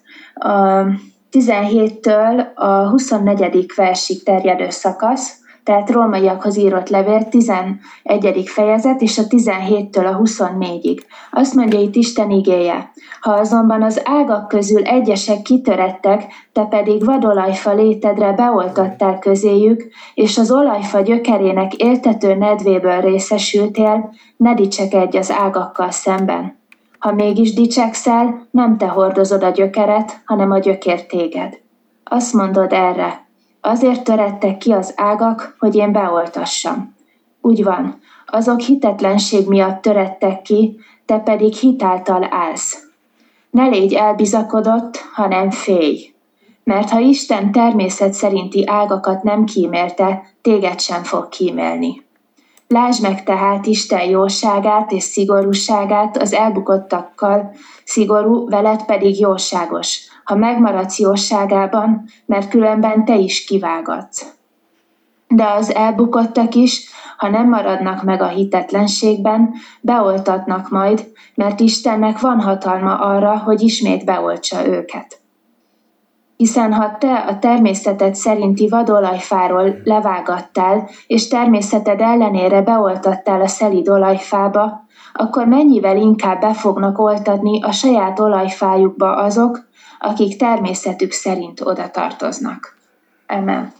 a tizenhéttől a huszonnegyedik versig terjedő szakasz, tehát rómaiakhoz írott levél tizenegyedik fejezet, és a tizenhéttől a huszonnégyig. Azt mondja itt Isten igéje: ha azonban az ágak közül egyesek kitörettek, te pedig vadolajfa létedre beoltattál közéjük, és az olajfa gyökerének éltető nedvéből részesültél, ne dicsekedj az ágakkal szemben. Ha mégis dicsekszel, nem te hordozod a gyökeret, hanem a gyökér téged. Azt mondod erre: azért törettek ki az ágak, hogy én beoltassam. Úgy van, azok hitetlenség miatt törettek ki, te pedig hitáltal állsz. Ne légy elbizakodott, hanem félj. Mert ha Isten természet szerinti ágakat nem kímélte, téged sem fog kímélni. Lásd meg tehát Isten jóságát és szigorúságát az elbukottakkal, szigorú, veled pedig jóságos, ha megmaradsz jóságában, mert különben te is kivágatsz. De az elbukottak is, ha nem maradnak meg a hitetlenségben, beoltatnak majd, mert Istennek van hatalma arra, hogy ismét beoltsa őket. Hiszen ha te a természeted szerinti vadolajfáról levágattál, és természeted ellenére beoltattál a szelíd olajfába, akkor mennyivel inkább be fognak oltatni a saját olajfájukba azok, akik természetük szerint oda tartoznak. Amen.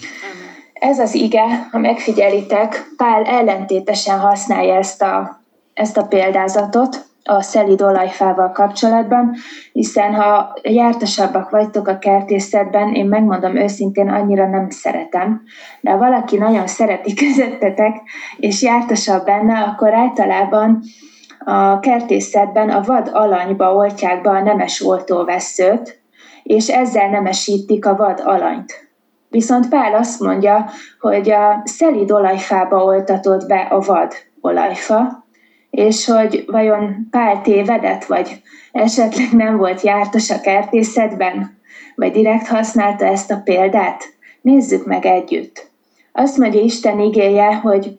Ez az ige, ha megfigyelitek, Pál ellentétesen használja ezt a, ezt a példázatot a szelíd olajfával kapcsolatban, hiszen ha jártasabbak vagytok a kertészetben, én megmondom őszintén, annyira nem szeretem, de ha valaki nagyon szereti közöttetek, és jártasabb benne, akkor általában a kertészetben a vad alanyba oltják be a nemes oltóvesszőt, és ezzel nemesítik a vad alanyt. Viszont Pál azt mondja, hogy a szelíd olajfába oltatod be a vad olajfa, és hogy vajon Pál tévedett, vagy esetleg nem volt jártas a kertészetben, vagy direkt használta ezt a példát. Nézzük meg együtt. Azt mondja Isten igéje, hogy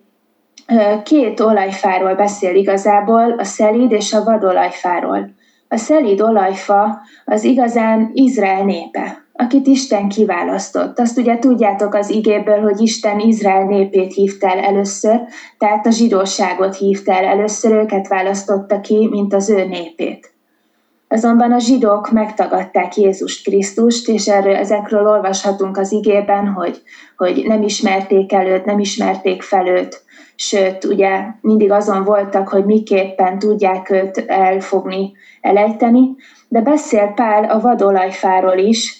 két olajfáról beszél igazából, a szelíd és a vad olajfáról. A szelíd olajfa az igazán Izrael népe, akit Isten kiválasztott. Azt ugye tudjátok az igéből, hogy Isten Izrael népét hívta el először, tehát a zsidóságot hívta el először, őket választotta ki, mint az ő népét. Azonban a zsidók megtagadták Jézust Krisztust, és erről, ezekről olvashatunk az igében, hogy, hogy nem ismerték el őt, nem ismerték fel őt, sőt, ugye mindig azon voltak, hogy miképpen tudják őt elfogni, elejteni, de beszél Pál a vadolajfáról is,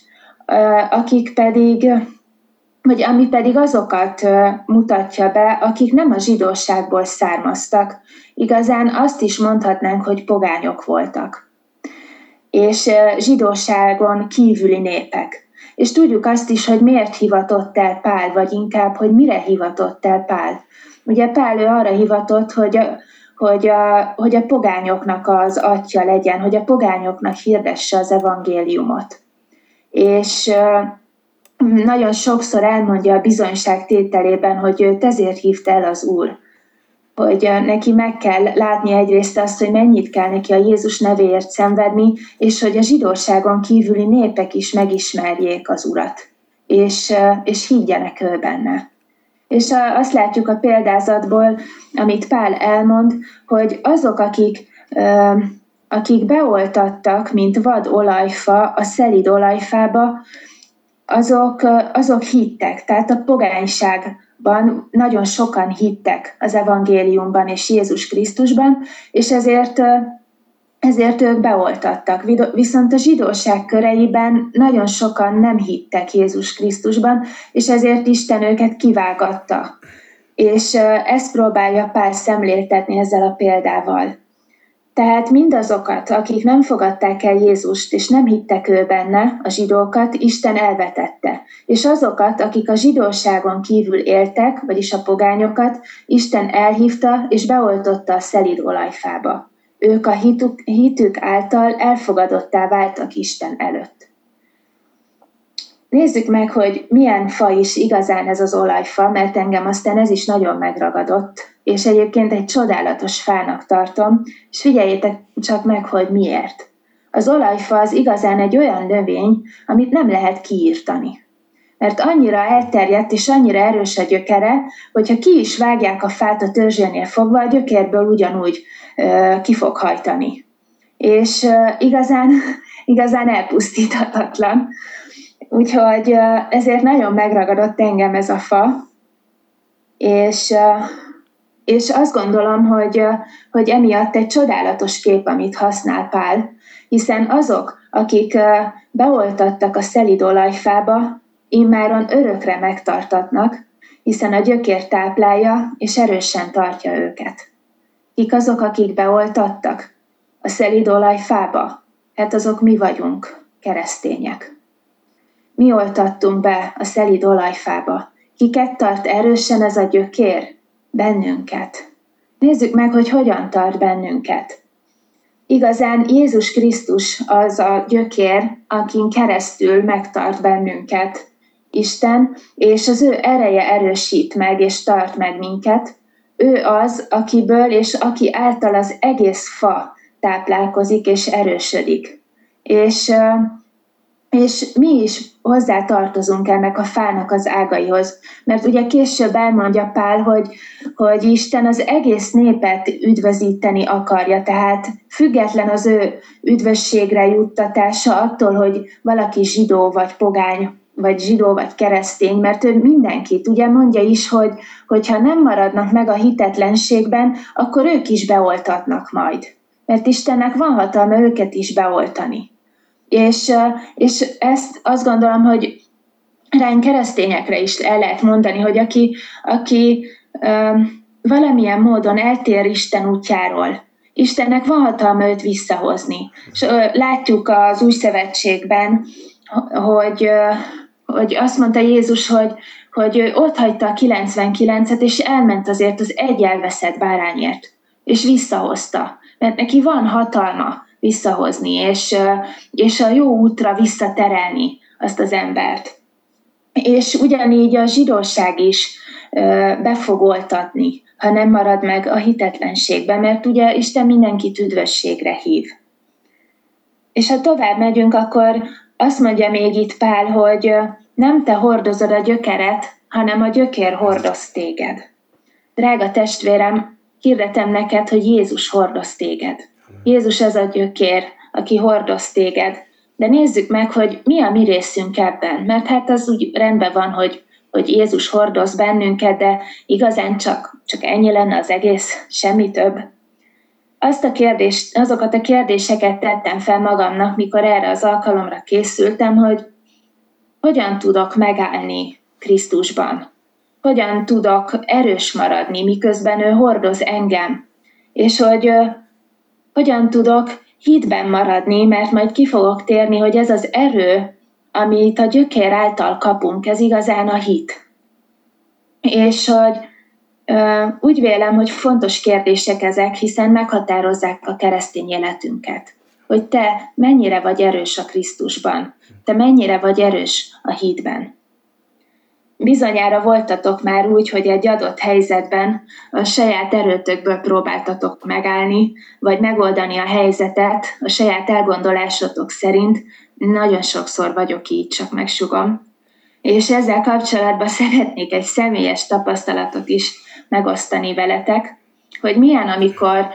akik pedig, vagy ami pedig azokat mutatja be, akik nem a zsidóságból származtak. Igazán azt is mondhatnánk, hogy pogányok voltak, és zsidóságon kívüli népek. És tudjuk azt is, hogy miért hivatott el Pál, vagy inkább, hogy mire hivatott el Pál. Ugye Pál ő arra hivatott, hogy a, hogy, a, hogy a pogányoknak az atya legyen, hogy a pogányoknak hirdesse az evangéliumot. És nagyon sokszor elmondja a bizonyság tételében, hogy őt ezért hívta el az Úr. Hogy neki meg kell látni egyrészt azt, hogy mennyit kell neki a Jézus nevéért szenvedni, és hogy a zsidóságon kívüli népek is megismerjék az Urat, és, és higgyenek ő benne. És azt látjuk a példázatból, amit Pál elmond, hogy azok, akik, akik beoltattak, mint vad olajfa a szelíd olajfába, azok, azok hittek, tehát a pogányságban nagyon sokan hittek az evangéliumban és Jézus Krisztusban, és ezért, ezért ők beoltattak. Viszont a zsidóság köreiben nagyon sokan nem hittek Jézus Krisztusban, és ezért Isten őket kivágatta. És ezt próbálja Pál szemléltetni ezzel a példával. Tehát mindazokat, akik nem fogadták el Jézust, és nem hittek ő benne, a zsidókat, Isten elvetette. És azokat, akik a zsidóságon kívül éltek, vagyis a pogányokat, Isten elhívta és beoltotta a szelíd olajfába. Ők a hitük, hitük által elfogadottá váltak Isten előtt. Nézzük meg, hogy milyen fa is igazán ez az olajfa, mert engem aztán ez is nagyon megragadott, és egyébként egy csodálatos fának tartom, és figyeljétek csak meg, hogy miért. Az olajfa az igazán egy olyan növény, amit nem lehet kiírtani. Mert annyira elterjedt és annyira erős a gyökere, hogyha ki is vágják a fát a törzsénél fogva, a gyökérből ugyanúgy uh, ki fog hajtani. És uh, igazán, igazán elpusztíthatatlan. Úgyhogy ezért nagyon megragadott engem ez a fa, és, és azt gondolom, hogy, hogy emiatt egy csodálatos kép, amit használ Pál, hiszen azok, akik beoltattak a szelíd olajfába, immáron örökre megtartatnak, hiszen a gyökér táplálja és erősen tartja őket. Kik azok, akik beoltattak a szelíd olajfába? Hát azok mi vagyunk, keresztények. Mi oltattunk be a szelíd olajfába. Kiket tart erősen ez a gyökér? Bennünket. Nézzük meg, hogy hogyan tart bennünket. Igazán Jézus Krisztus az a gyökér, akin keresztül megtart bennünket Isten, és az ő ereje erősít meg, és tart meg minket. Ő az, akiből és aki által az egész fa táplálkozik és erősödik. És, és mi is hozzá tartozunk ennek a fának az ágaihoz. Mert ugye később elmondja Pál, hogy, hogy Isten az egész népet üdvözíteni akarja, tehát független az ő üdvösségre juttatása attól, hogy valaki zsidó vagy pogány, vagy zsidó, vagy keresztény, mert ő mindenkit, ugye mondja is, hogy hogyha nem maradnak meg a hitetlenségben, akkor ők is beoltatnak majd. Mert Istennek van hatalma őket is beoltani. És, és ezt azt gondolom, hogy ránk keresztényekre is el lehet mondani, hogy aki, aki um, valamilyen módon eltér Isten útjáról, Istennek van hatalma őt visszahozni. És uh, látjuk az Új Szövetségben, hogy, uh, hogy azt mondta Jézus, hogy, hogy ő ott hagyta a kilencvenkilencet, és elment azért az egy elveszett bárányért, és visszahozta. Mert neki van hatalma visszahozni, és, és a jó útra visszaterelni azt az embert. És ugyanígy a zsidóság is be fog oltatni, ha nem marad meg a hitetlenségben, mert ugye Isten mindenkit üdvösségre hív. És ha tovább megyünk, akkor azt mondja még itt Pál, hogy nem te hordozod a gyökeret, hanem a gyökér hordoz téged. Drága testvérem, hirdetem neked, hogy Jézus hordoz téged. Jézus az a gyökér, aki hordoz téged. De nézzük meg, hogy mi a mi részünk ebben. Mert hát az úgy rendben van, hogy, hogy Jézus hordoz bennünket, de igazán csak, csak ennyi lenne az egész, semmi több. Azt a kérdést, azokat a kérdéseket tettem fel magamnak, mikor erre az alkalomra készültem, hogy hogyan tudok megállni Krisztusban. Hogyan tudok erős maradni, miközben ő hordoz engem. És hogy hogyan tudok hitben maradni, mert majd ki fogok térni, hogy ez az erő, amit a gyökér által kapunk, ez igazán a hit. És hogy ö, úgy vélem, hogy fontos kérdések ezek, hiszen meghatározzák a keresztény életünket. Hogy te mennyire vagy erős a Krisztusban, te mennyire vagy erős a hitben. Bizonyára voltatok már úgy, hogy egy adott helyzetben a saját erőtökből próbáltatok megállni, vagy megoldani a helyzetet a saját elgondolásotok szerint. Nagyon sokszor vagyok így, csak megsugom. És ezzel kapcsolatban szeretnék egy személyes tapasztalatot is megosztani veletek, hogy milyen, amikor,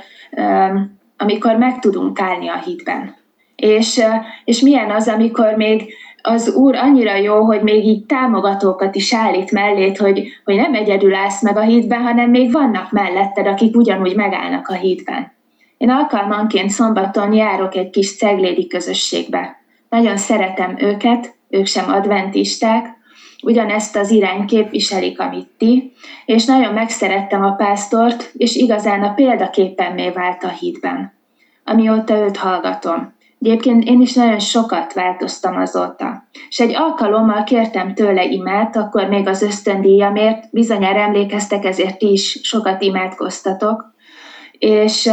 amikor meg tudunk állni a hitben. És, és milyen az, amikor még az Úr annyira jó, hogy még így támogatókat is állít mellét, hogy, hogy nem egyedül állsz meg a hitben, hanem még vannak melletted, akik ugyanúgy megállnak a hitben. Én alkalmanként szombaton járok egy kis ceglédi közösségbe. Nagyon szeretem őket, ők sem adventisták, ugyanezt az irányt képviselik, amit ti, és nagyon megszerettem a pásztort, és igazán a példaképemmé vált a hitben, amióta őt hallgatom. Egyébként én is nagyon sokat változtam azóta. És egy alkalommal kértem tőle imát, akkor még az ösztöndíjamért, bizonyára emlékeztek, ezért ti is sokat imádkoztatok. És,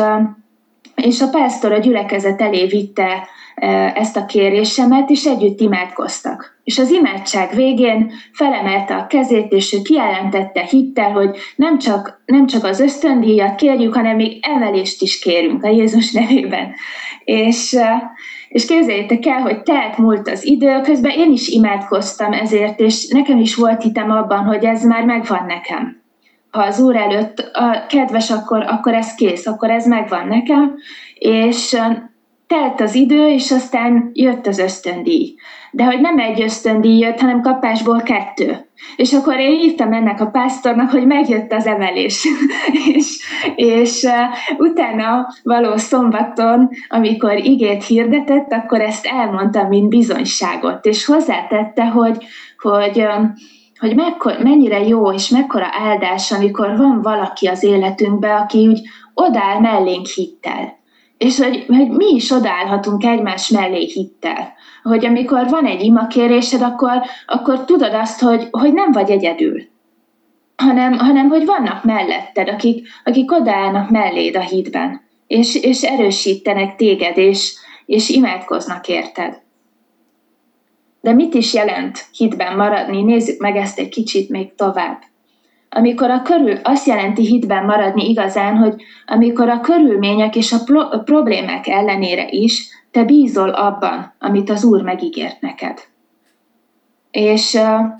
és a pásztor a gyülekezet elé vitte ezt a kérésemet, és együtt imádkoztak. És az imádság végén felemelte a kezét, és ő kijelentette hittel, hogy nem csak, nem csak az ösztöndíjat kérjük, hanem még emelést is kérünk a Jézus nevében. És, és képzeljétek el, hogy telt múlt az idő, közben én is imádkoztam ezért, és nekem is volt hitem abban, hogy ez már megvan nekem. Ha az Úr előtt a kedves, akkor, akkor ez kész, akkor ez megvan nekem, és telt az idő, és aztán jött az ösztöndíj. De hogy nem egy ösztöndíj jött, hanem kapásból kettő. És akkor én írtam ennek a pásztornak, hogy megjött az emelés. és és uh, utána való szombaton, amikor igét hirdetett, akkor ezt elmondtam, mint bizonyságot. És hozzátette, hogy, hogy, um, hogy mekkor, mennyire jó és mekkora áldás, amikor van valaki az életünkben, aki úgy odáll mellénk hittel. És hogy, hogy mi is odaállhatunk egymás mellé hittel. Hogy amikor van egy imakérésed, akkor, akkor tudod azt, hogy, hogy nem vagy egyedül. Hanem, hanem hogy vannak melletted, akik, akik odaállnak melléd a hitben. És, és erősítenek téged, és, és imádkoznak érted. De mit is jelent hitben maradni? Nézzük meg ezt egy kicsit még tovább. Amikor a körül, azt jelenti hitben maradni igazán, hogy amikor a körülmények és a, pro, a problémák ellenére is te bízol abban, amit az Úr megígért neked. És,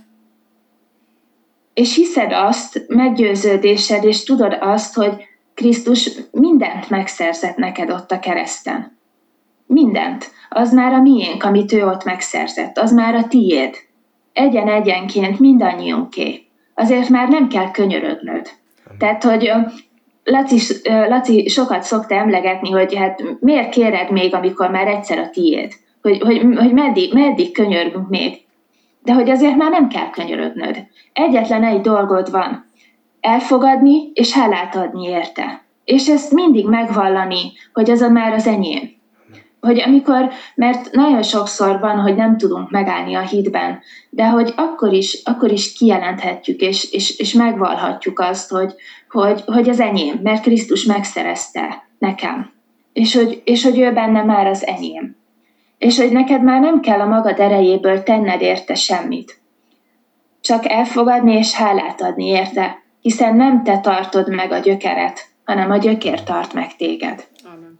és hiszed azt, meggyőződésed, és tudod azt, hogy Krisztus mindent megszerzett neked ott a kereszten. Mindent. Az már a miénk, amit ő ott megszerzett. Az már a tiéd. Egyen-egyenként mindannyiunké. Azért már nem kell könyörögnöd. Tehát, hogy Laci, Laci sokat szokta emlegetni, hogy hát miért kéred még, amikor már egyszer a tiéd? Hogy, hogy, hogy meddig, meddig könyörgünk még? De hogy azért már nem kell könyörögnöd. Egyetlen egy dolgod van. Elfogadni és hálát adni érte. És ezt mindig megvallani, hogy az már az enyém. Hogy amikor, mert nagyon sokszor van, hogy nem tudunk megállni a hitben, de hogy akkor is, akkor is kijelenthetjük, és, és, és megvallhatjuk azt, hogy, hogy, hogy az enyém, mert Krisztus megszerezte nekem. És hogy, és hogy ő benne már az enyém. És hogy neked már nem kell a magad erejéből tenned érte semmit. Csak elfogadni és hálát adni érte, hiszen nem te tartod meg a gyökeret, hanem a gyökér tart meg téged. Amen.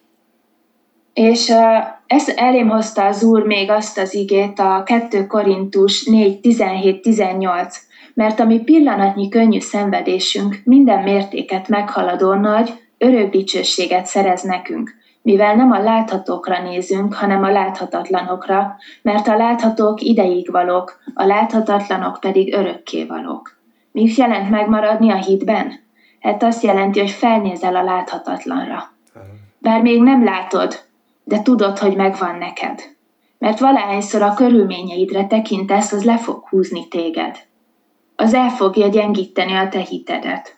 És uh, ezt elém hozta az Úr még azt az igét, a kettő Korintus négy tizenhét tizennyolc, mert a mi pillanatnyi könnyű szenvedésünk minden mértéket meghaladó nagy, örök dicsőséget szerez nekünk, mivel nem a láthatókra nézünk, hanem a láthatatlanokra, mert a láthatók ideig valók, a láthatatlanok pedig örökké valók. Mi jelent megmaradni a hitben? Hát azt jelenti, hogy felnézel a láthatatlanra. Bár még nem látod, de tudod, hogy megvan neked. Mert valahányszor a körülményeidre tekintesz, az le fog húzni téged. Az el fogja gyengíteni a te hitedet.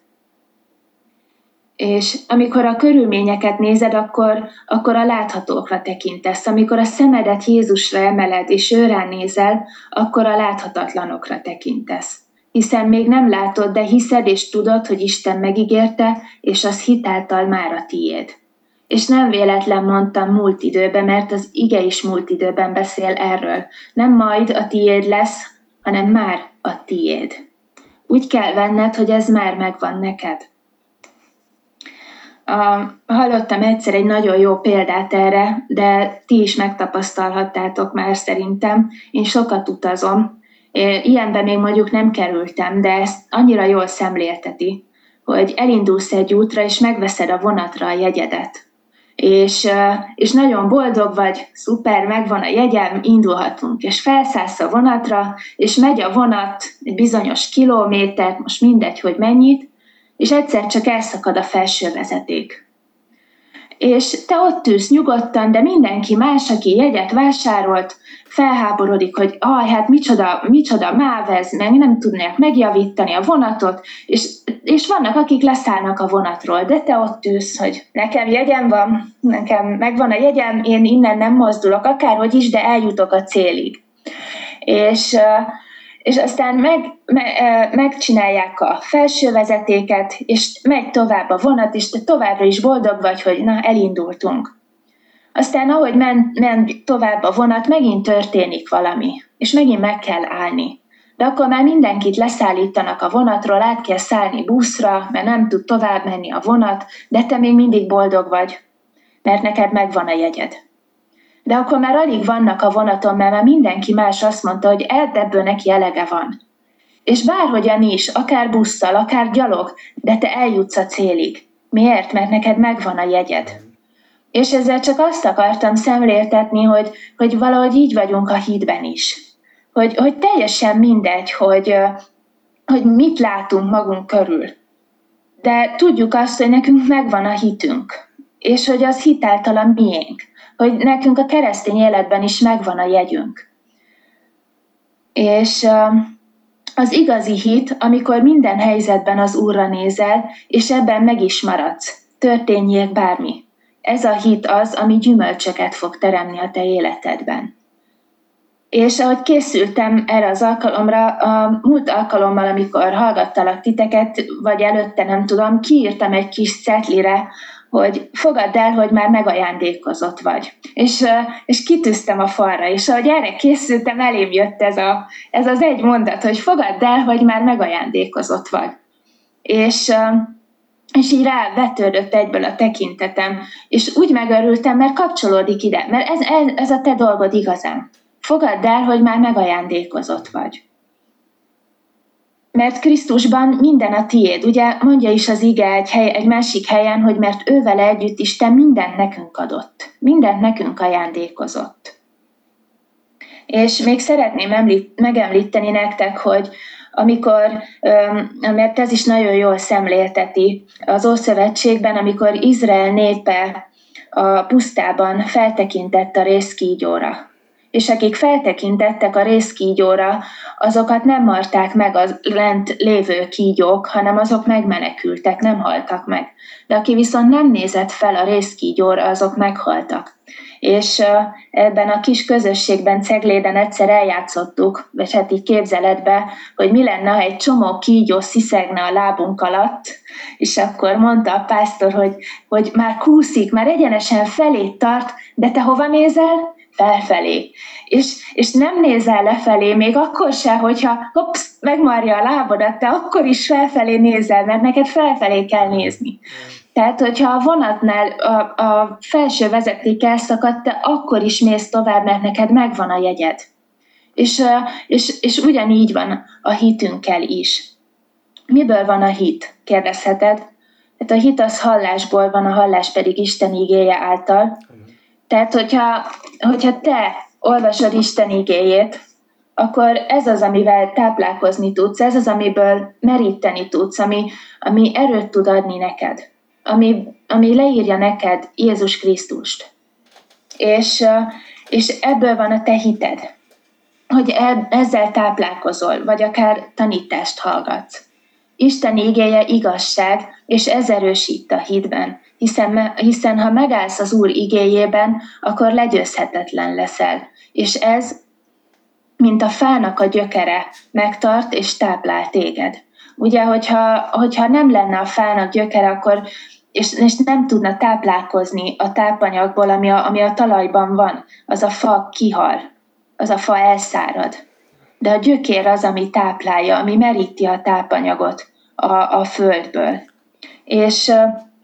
És amikor a körülményeket nézed, akkor, akkor a láthatókra tekintesz. Amikor a szemedet Jézusra emeled, és őrá nézel, akkor a láthatatlanokra tekintesz. Hiszen még nem látod, de hiszed és tudod, hogy Isten megígérte, és az hitáltal már a tiéd. És nem véletlen mondtam múlt időben, mert az ige is múlt időben beszél erről. Nem majd a tiéd lesz, hanem már a tiéd. Úgy kell venned, hogy ez már megvan neked. Uh, hallottam egyszer egy nagyon jó példát erre, de ti is megtapasztalhattátok már szerintem. Én sokat utazom. Ilyenben még mondjuk nem kerültem, de ezt annyira jól szemlélteti, hogy elindulsz egy útra, és megveszed a vonatra a jegyedet. És, és nagyon boldog vagy, szuper, megvan a jegyem, indulhatunk. És felszállsz a vonatra, és megy a vonat egy bizonyos kilométert, most mindegy, hogy mennyit, és egyszer csak elszakad a felső vezeték. És te ott ülsz nyugodtan, de mindenki más, aki jegyet vásárolt, felháborodik, hogy aj, hát micsoda, micsoda máv ez, meg nem tudnák megjavítani a vonatot, és, és vannak, akik leszállnak a vonatról, de te ott ülsz, hogy nekem jegyem van, nekem megvan a jegyem, én innen nem mozdulok, akárhogy is, de eljutok a célig. És, és aztán meg, me, megcsinálják a felső vezetéket, és megy tovább a vonat, és te továbbra is boldog vagy, hogy na, elindultunk. Aztán ahogy ment, ment tovább a vonat, megint történik valami, és megint meg kell állni. De akkor már mindenkit leszállítanak a vonatról, át kell szállni buszra, mert nem tud tovább menni a vonat, de te még mindig boldog vagy, mert neked megvan a jegyed. De akkor már alig vannak a vonaton, mert már mindenki más azt mondta, hogy ebből neki elege van. És bárhogyan is, akár busszal, akár gyalog, de te eljutsz a célig. Miért? Mert neked megvan a jegyed. És ezzel csak azt akartam szemléltetni, hogy, hogy valahogy így vagyunk a hitben is. Hogy, hogy teljesen mindegy, hogy, hogy mit látunk magunk körül. De tudjuk azt, hogy nekünk megvan a hitünk. És hogy az hitáltalan miénk. Hogy nekünk a keresztény életben is megvan a jegyünk. És az igazi hit, amikor minden helyzetben az Úrra nézel, és ebben meg is maradsz. Történjék bármi. Ez a hit az, ami gyümölcsöket fog teremni a te életedben. És ahogy készültem erre az alkalomra, a múlt alkalommal, amikor hallgattalak titeket, vagy előtte nem tudom, kiírtam egy kis cetlire hogy fogadd el, hogy már megajándékozott vagy. És, és kitűztem a falra, és ahogy erre készültem, elém jött ez, a, ez az egy mondat, hogy fogadd el, hogy már megajándékozott vagy. És, és így rávetődött egyből a tekintetem, és úgy megörültem, mert kapcsolódik ide, mert ez, ez, ez a te dolgod igazán. Fogadd el, hogy már megajándékozott vagy. Mert Krisztusban minden a tiéd. Ugye mondja is az ige egy, hely, egy másik helyen, hogy mert ővel együtt Isten mindent nekünk adott. Mindent nekünk ajándékozott. És még szeretném említ, megemlíteni nektek, hogy amikor, mert ez is nagyon jól szemlélteti az Ószövetségben, amikor Izrael népe a pusztában feltekintett a rézkígyóra. És akik feltekintettek a rézkígyóra, azokat nem marták meg a lent lévő kígyók, hanem azok megmenekültek, nem haltak meg. De aki viszont nem nézett fel a rézkígyóra, azok meghaltak. És ebben a kis közösségben Cegléden egyszer eljátszottuk, vagy hát így képzeletbe, hogy mi lenne, ha egy csomó kígyó sziszegne a lábunk alatt, és akkor mondta a pásztor, hogy, hogy már kúszik, már egyenesen felé tart, de te hova nézel? Felfelé. És, és nem nézel lefelé, még akkor se, hogyha hopsz, megmarja a lábodat, te akkor is felfelé nézel, mert neked felfelé kell nézni. Tehát, hogyha a vonatnál a, a felső vezeték elszakadt, te akkor is mész tovább, mert neked megvan a jegyed. És, és, és ugyanígy van a hitünkkel is. Miből van a hit? Kérdezheted. Hát a hit az hallásból van, a hallás pedig Isten igéje által. Tehát, hogyha, hogyha te olvasod Isten igéjét, akkor ez az, amivel táplálkozni tudsz, ez az, amiből meríteni tudsz, ami, ami erőt tud adni neked, ami, ami leírja neked Jézus Krisztust. És, és ebből van a te hited, hogy ezzel táplálkozol, vagy akár tanítást hallgatsz. Isten igéje igazság, és ez erősít a hitben, hiszen, hiszen ha megállsz az Úr igéjében, akkor legyőzhetetlen leszel. És ez, mint a fának a gyökere, megtart és táplál téged. Ugye, hogyha, hogyha nem lenne a fának gyökere, akkor, és, és nem tudna táplálkozni a tápanyagból, ami a, ami a talajban van, az a fa kihal, az a fa elszárad. De a gyökér az, ami táplálja, ami meríti a tápanyagot a, a földből. És,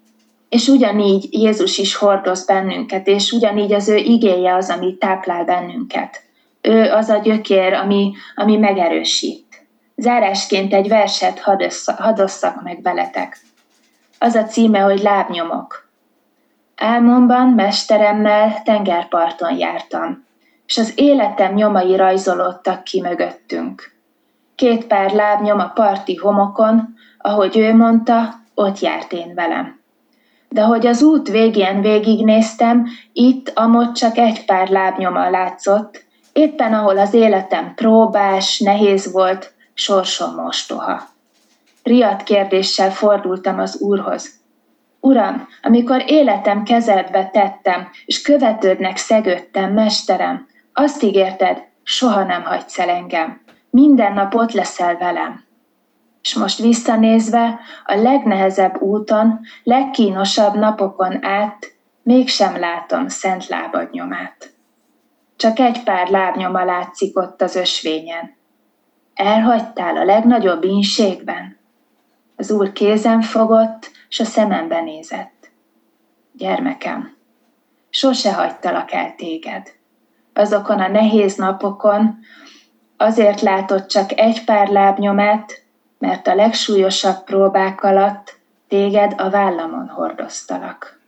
és ugyanígy Jézus is hordoz bennünket, és ugyanígy az ő igéje az, ami táplál bennünket. Ő az a gyökér, ami, ami megerősít. Zárásként egy verset hadd osszak meg veletek. Az a címe, hogy Lábnyomok. Álmomban mesteremmel tengerparton jártam, és az életem nyomai rajzolódtak ki mögöttünk. Két pár lábnyom a parti homokon, ahogy ő mondta, ott járt én velem. De hogy az út végén végignéztem, itt amott csak egy pár lábnyoma látszott, éppen ahol az életem próbás, nehéz volt, sorsom mostoha. Riadt kérdéssel fordultam az Úrhoz. Uram, amikor életem kezedbe tettem, és követődnek szegődtem, mesterem, azt ígérted, soha nem hagysz el engem. Minden nap ott leszel velem. És most visszanézve, a legnehezebb úton, legkínosabb napokon át, mégsem látom szent lábad nyomát. Csak egy pár lábnyoma látszik ott az ösvényen. Elhagytál a legnagyobb ínségben? Az Úr kézen fogott, s a szemembe nézett. Gyermekem, sose hagytalak el téged. Azokon a nehéz napokon azért látott csak egy pár lábnyomát, mert a legsúlyosabb próbák alatt téged a vállamon hordoztalak.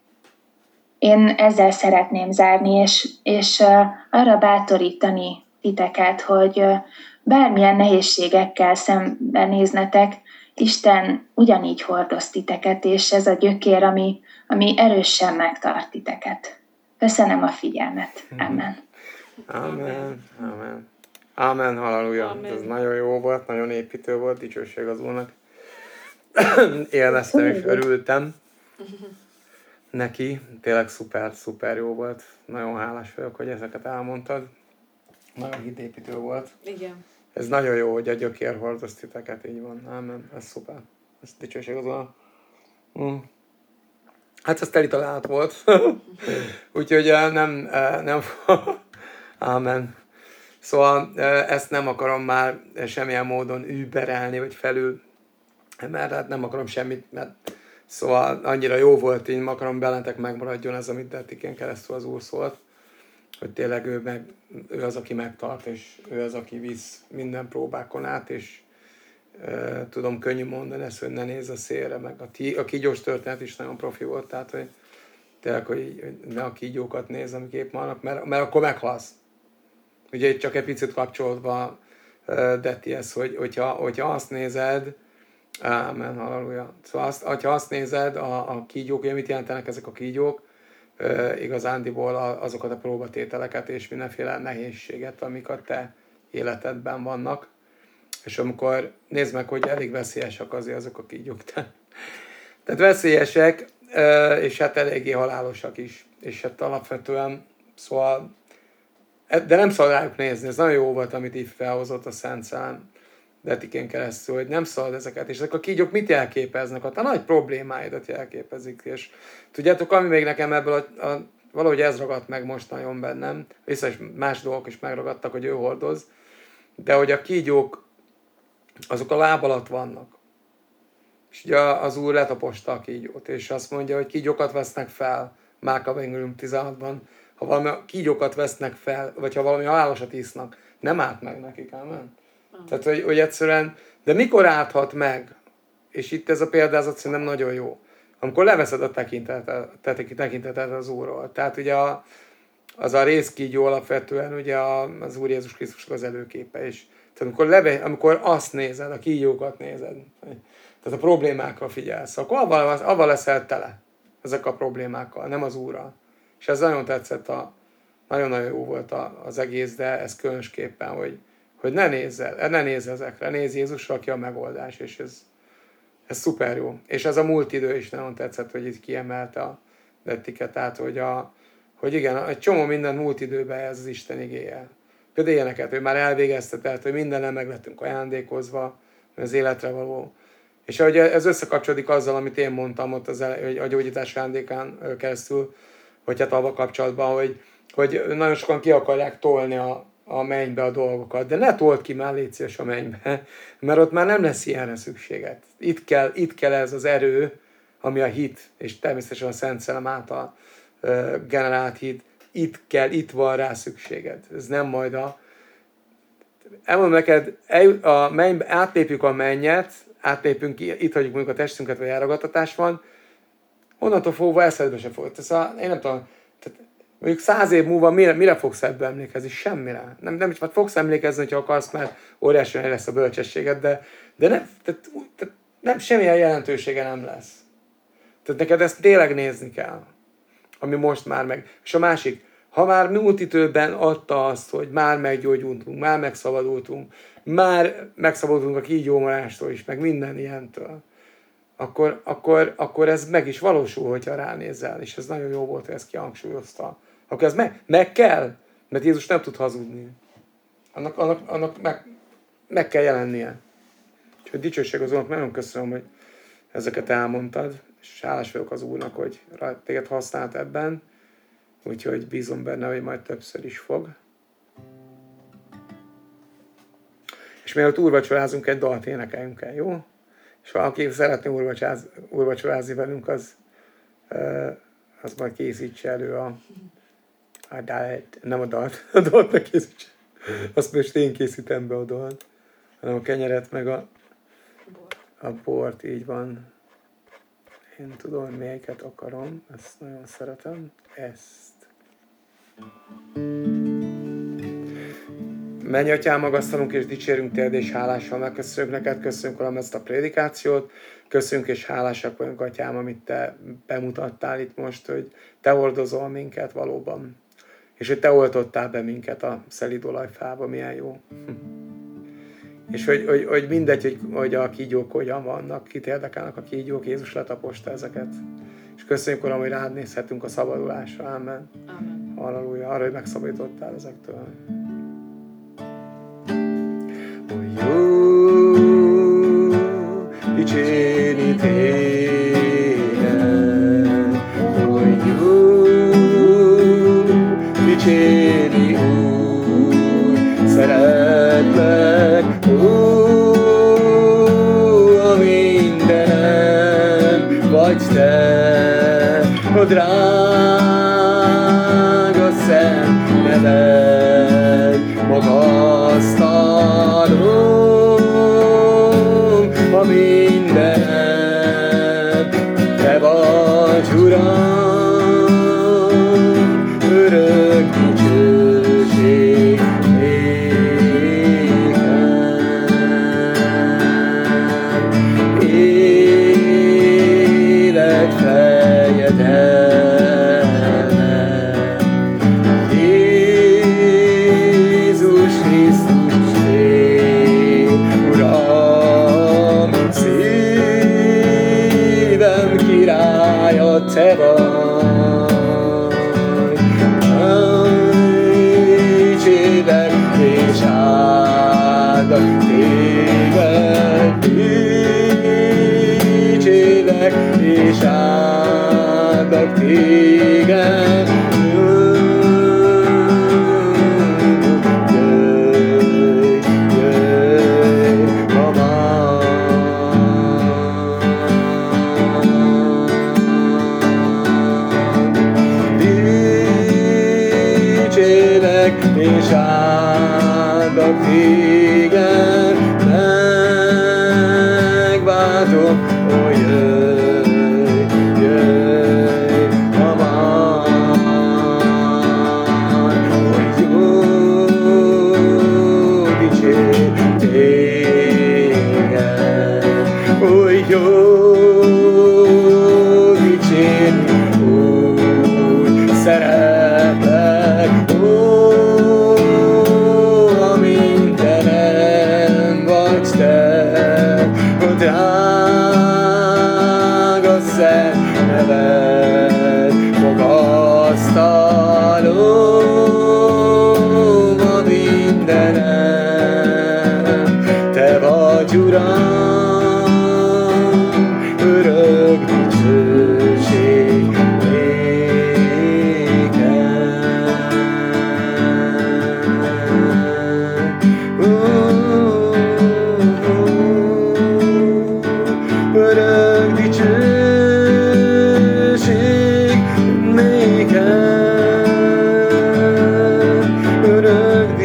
Én ezzel szeretném zárni, és, és arra bátorítani titeket, hogy bármilyen nehézségekkel szembenéznetek, Isten ugyanígy hordoz titeket, és ez a gyökér, ami, ami erősen megtart titeket. Köszönöm a figyelmet. Amen. Amen. Amen. Amen, halleluja. Amen. Ez nagyon jó volt, nagyon építő volt, dicsőség az Úrnak. Élveztem és örültem neki. Tényleg szuper, szuper jó volt. Nagyon hálás vagyok, hogy ezeket elmondtad. Nagyon hitépítő volt. Igen. Ez nagyon jó, hogy a gyökér hordoz titeket, így van. Amen. Ez szuper. Ez dicsőség az Úrnak. Mm. Hát ez teli találat volt. Úgyhogy uh, nem, uh, nem... Ámen. Szóval uh, ezt nem akarom már semmilyen módon überelni, vagy felül, mert hát nem akarom semmit, mert szóval annyira jó volt, én akarom belentek megmaradjon ez, amit Dettikén keresztül az Úr szólt, hogy tényleg ő, meg, ő az, aki megtart, és ő az, aki visz minden próbákon át, és uh, tudom könnyű mondani ezt, hogy ne nézz a szélre, meg a, tí, a kígyós történet is nagyon profi volt, tehát hogy tényleg, hogy, hogy ne a kígyókat nézz, amik épp vannak, mert, mert akkor meghalsz. Ugye csak egy picit kapcsolódva uh, Dettihez, hogy, hogyha, hogyha azt nézed, ámen, halleluja. Szóval azt, hogyha azt nézed, a, a kígyók, ugye mit jelentenek ezek a kígyók, uh, igazándiból azokat a próbatételeket és mindenféle nehézséget, amik a te életedben vannak. És amikor nézd meg, hogy elég veszélyesek azért azok a kígyók. Tehát veszélyesek, uh, és hát eléggé halálosak is. És hát alapvetően, szóval, de nem szabad rájuk nézni, ez nagyon jó volt, amit így felhozott a Szent Szellem Dettikén keresztül, hogy nem szabad ezeket, és ezek a kígyók mit jelképeznek? A nagy problémáidat jelképezik, és tudjátok, ami még nekem ebből a, a, valahogy ez ragadt meg most nagyon bennem, vissza is más dolgok is megragadtak, hogy ő hordoz, de hogy a kígyók azok a láb alatt vannak. És ugye az Úr letaposta a kígyót, és azt mondja, hogy kígyókat vesznek fel, Márk evangélium tizenhatban, ha valami kígyókat vesznek fel, vagy ha valami halálosat isznak, nem árt meg nekik, amen? Ah. Tehát, hogy, hogy egyszerűen, de mikor árthat meg? És itt ez a példázat szerintem nagyon jó. Amikor leveszed a tekintetet, tekintetet az Úrról. Tehát ugye a, az a rézkígyó alapvetően ugye az Úr Jézus Krisztus az előképe is. Tehát amikor, leve, amikor azt nézed, a kígyókat nézed, tehát a problémákra figyelsz, akkor avval, avval leszel tele ezek a problémákkal, nem az Úrral. És ez nagyon tetszett, a, nagyon-nagyon jó volt a, az egész, de ez különösképpen, hogy, hogy ne nézzel, ne nézz ezekre, nézz Jézusra, aki a megoldás, és ez, ez szuper jó. És ez a múlt idő is nagyon tetszett, hogy itt kiemelte a Dettiket, tehát, hogy, a, hogy igen, egy csomó minden múlt időben ez az Isten igéje. Például ilyeneket, hogy már elvégezte, tehát, hogy mindennel meg lettünk ajándékozva, az életre való. És ahogy ez összekapcsolódik azzal, amit én mondtam ott az ele, a gyógyítás ajándékán keresztül, hogy hát avval kapcsolatban, hogy, hogy nagyon sokan ki akarják tolni a, a mennybe a dolgokat, de ne told ki már, légy szíves a mennybe, mert ott már nem lesz ilyenre szükséged. Itt kell, itt kell ez az erő, ami a hit, és természetesen a Szent Szellem által uh, generált hit, itt kell, itt van rá szükséged. Ez nem majd a... Elmondom neked, a mennybe, átlépjük a mennyet, átlépünk, itt hagyjuk mondjuk a testünket, vagy elragadtatás van, onnantól fogva eszedbe se fog. Tehát, én nem tudom, tehát mondjuk száz év múlva mire, mire fogsz ebbe emlékezni? Semmire. Nem, nem csak fogsz emlékezni, hogyha akarsz, mert óriási lesz a bölcsességed, de, de nem, tehát, tehát nem, semmilyen jelentősége nem lesz. Tehát neked ezt tényleg nézni kell, ami most már meg. És a másik, ha már múlt időben adta azt, hogy már meggyógyultunk, már megszabadultunk, már megszabadultunk a kígyómarástól is, meg minden ilyentől, akkor, akkor, akkor ez meg is valósul, hogyha ránézel, és ez nagyon jó volt, hogy ezt kihangsúlyozta. Akkor ez meg, meg kell, mert Jézus nem tud hazudni. Annak, annak, annak meg, meg kell jelennie. Úgyhogy dicsőség az Úrnak, nagyon köszönöm, hogy ezeket elmondtad, és hálás vagyok az Úrnak, hogy téged használt ebben, úgyhogy bízom benne, hogy majd többször is fog. És mielőtt úrvacsorázunk, egy dalt énekeljünk el, jó? És valaki szeretné úrvacsorázni, úrvacsorázni velünk, az, az majd készítse elő a, a dalt, nem a dalt, a dalt meg készítse. Azt most én készítem be a dalt, hanem a kenyeret meg a, a bort, így van. Én tudom, melyiket akarom, ezt nagyon szeretem, ezt. Menj, Atyám, magasztalunk és dicsérünk Téged, és hálással megköszönjük neked, köszönjük, Uram, ezt a prédikációt, köszönjük és hálásak vagyunk, Atyám, amit Te bemutattál itt most, hogy Te hordozol minket valóban, és hogy Te oltottál be minket a szelíd olajfába, milyen jó. És hogy, hogy, hogy mindegy, hogy, hogy a kígyók hogyan vannak, kit érdekelnek a kígyók, Jézus letaposta ezeket. És köszönjük, Uram, hogy rád nézhetünk a szabadulásra. Amen. Amen. Halleluja, arra, hogy megszabadítottál ezektől. Jó, dicsérni Téged, dicsérni úgy, szeretlek, ó, a mindenem vagy te, a drága szent neved, magasztalom, a mindenem, te vagy, Uram, örök dicsőség néked. Élet fejedelmet, Jézus Krisztus tér, Uram, szívem királya te vagy. Dicsérlek és áldok téged, dicsérlek és áldok téged. Jöjj, jöjj, Mama. Dicsérlek és áldok téged, megváltom, ó, jöjj, jöjj, Mama. Hogy jó dicsér téged, hogy jó dicsérni úgy, szeretlek, ó, a mindenem vagy te, a drága szent neved, magasztalom, a mindenem, te vagy, Uram, örök dicsőség néked. Örök dicsőség néked, örök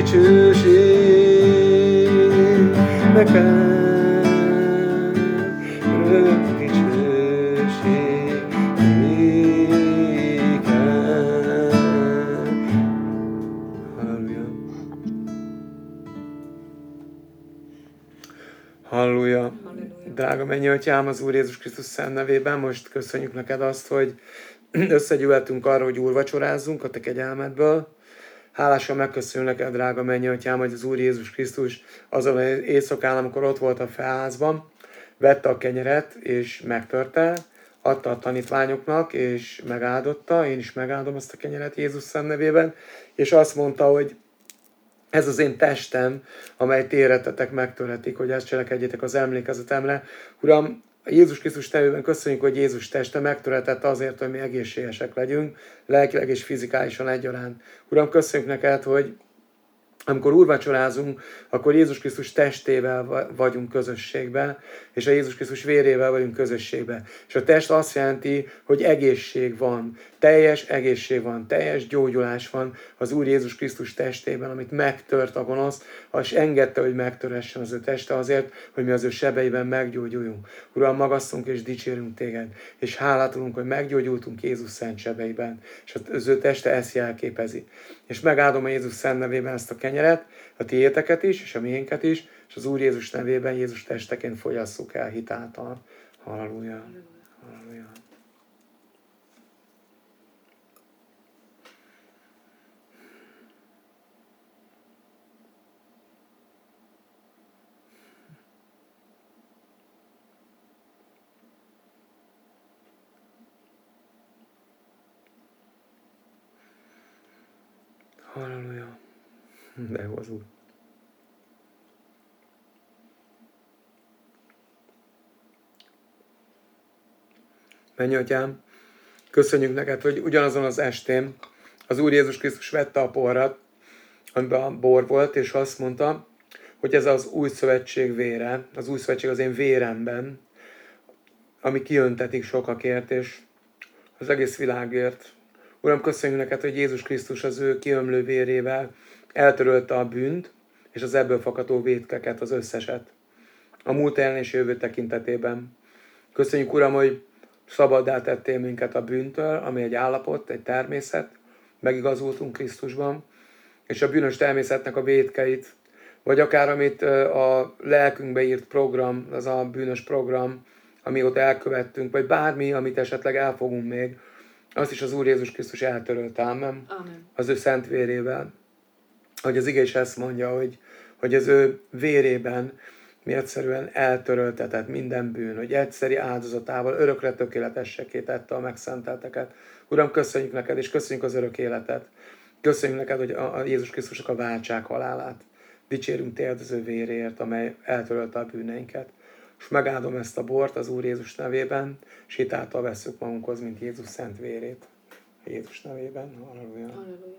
dicsőség neked, örök dicsőség néked. Halleluja. Halleluja. Drága mennyi Atyám, az Úr Jézus Krisztus szent nevében most köszönjük neked azt, hogy összegyűltünk arra, hogy úrvacsorázzunk a te kegyelmedből. Hálásan megköszönjük neked, drága mennyi Atyám, hogy az Úr Jézus Krisztus azon az éjszakán, amikor ott volt a felházban, vette a kenyeret és megtörte, adta a tanítványoknak és megáldotta, én is megáldom ezt a kenyeret Jézus szent nevében, és azt mondta, hogy ez az én testem, amely ti érettetek megtörhetik, hogy ezt cselekedjétek az emlékezetemre. Uram, Jézus Krisztus nevében köszönjük, hogy Jézus teste megtöretett azért, hogy mi egészségesek legyünk, lelkileg és fizikálisan egyaránt. Uram, köszönjük neked, hogy amikor úrvacsorázunk, akkor Jézus Krisztus testével vagyunk közösségben, és a Jézus Krisztus vérével vagyunk közösségben. És a test azt jelenti, hogy egészség van, teljes egészség van, teljes gyógyulás van az Úr Jézus Krisztus testében, amit megtört a gonosz, és engedte, hogy megtöressen az ő teste azért, hogy mi az ő sebeiben meggyógyuljunk. Uram, magasztunk és dicsérünk téged, és hálát adunk, hogy meggyógyultunk Jézus szent sebeiben, és az ő teste ezt jelképezi. És megáldom a Jézus szent nevében ezt a kenyeret, a tiéteket is, és a miénket is, és az Úr Jézus nevében Jézus testeként fogyasszuk el hitáltal. Halleluja. Halleluja. Halleluja. De jó az Úr. Menj, Atyám, köszönjük neked, hogy ugyanazon az estén, az Úr Jézus Krisztus vette a porrat, amiben a bor volt, és azt mondta, hogy ez az új szövetség vére, az új szövetség az én véremben, ami kiöntetik sokakért, és az egész világért. Uram, köszönjük neked, hogy Jézus Krisztus az ő kiömlő vérével eltörölte a bűnt, és az ebből fakadó vétkeket, az összeset. A múlt ellen és jövő tekintetében. Köszönjük, Uram, hogy szabaddá tettél minket a bűntől, ami egy állapot, egy természet, megigazultunk Krisztusban, és a bűnös természetnek a vétkeit, vagy akár amit a lelkünkbe írt program, az a bűnös program, ami ott elkövettünk, vagy bármi, amit esetleg elfogunk még, azt is az Úr Jézus Krisztus eltörölt, ámen. Amen. Az ő szent vérével. Hogy az ige is ezt mondja, hogy, hogy az ő vérében mi egyszerűen eltöröltetett minden bűn, hogy egyszeri áldozatával örökre tökéletesseké tette a megszentelteket. Uram, köszönjük neked, és köszönjük az örök életet. Köszönjük neked, hogy a Jézus Krisztusnak a váltság halálát. Dicsérünk téged az ő véréért, amely eltörölte a bűneinket. És megáldom ezt a bort az Úr Jézus nevében, és hitáltal vesszük magunkhoz, mint Jézus szent vérét. Jézus nevében. Halleluja. Halleluja.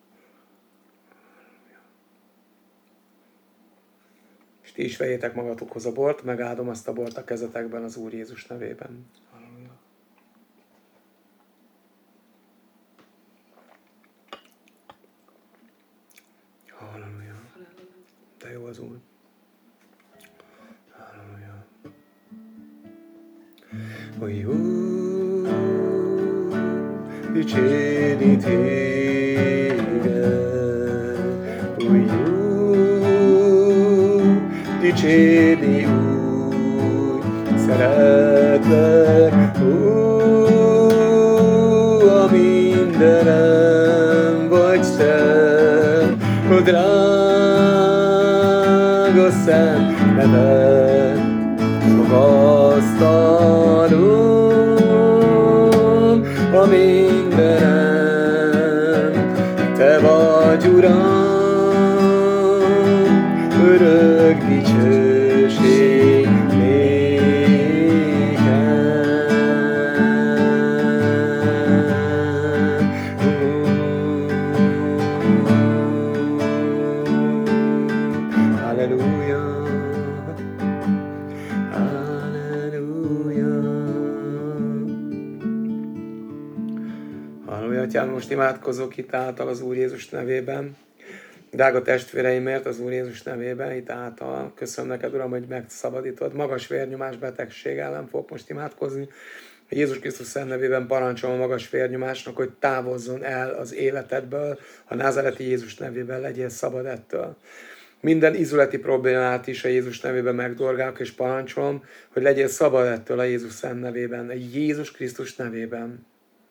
És ti is vegyétek magatokhoz a bort, megáldom azt a bort a kezetekben az Úr Jézus nevében. Halleluja. Halleluja. De jó az Úr. Halleluja. O jó, dicsérni téged, o jó, dicsérni úgy, szeretlek, ó, a mindenem vagy szent, o drága szent neved, magasztalom, a mindenem, te vagy Uram, örök dicsőség néked. Halleluja, halleluja. Halleluja, Atyám, most imádkozok hitáltal az Úr Jézus nevében. Drága testvéreimért az Úr Jézus nevében, hitáltal. Köszönöm neked, Uram, hogy megszabadítod. Magas vérnyomás betegség ellen fogok most imádkozni. Jézus Krisztus szent nevében parancsolom a magas vérnyomásnak, hogy távozzon el az életedből. A názáreti Jézus nevében legyél szabad ettől. Minden izületi problémát is a Jézus nevében megdorgálok, és parancsolom, hogy legyél szabad ettől a Jézus szent nevében, a Jézus Krisztus nevében.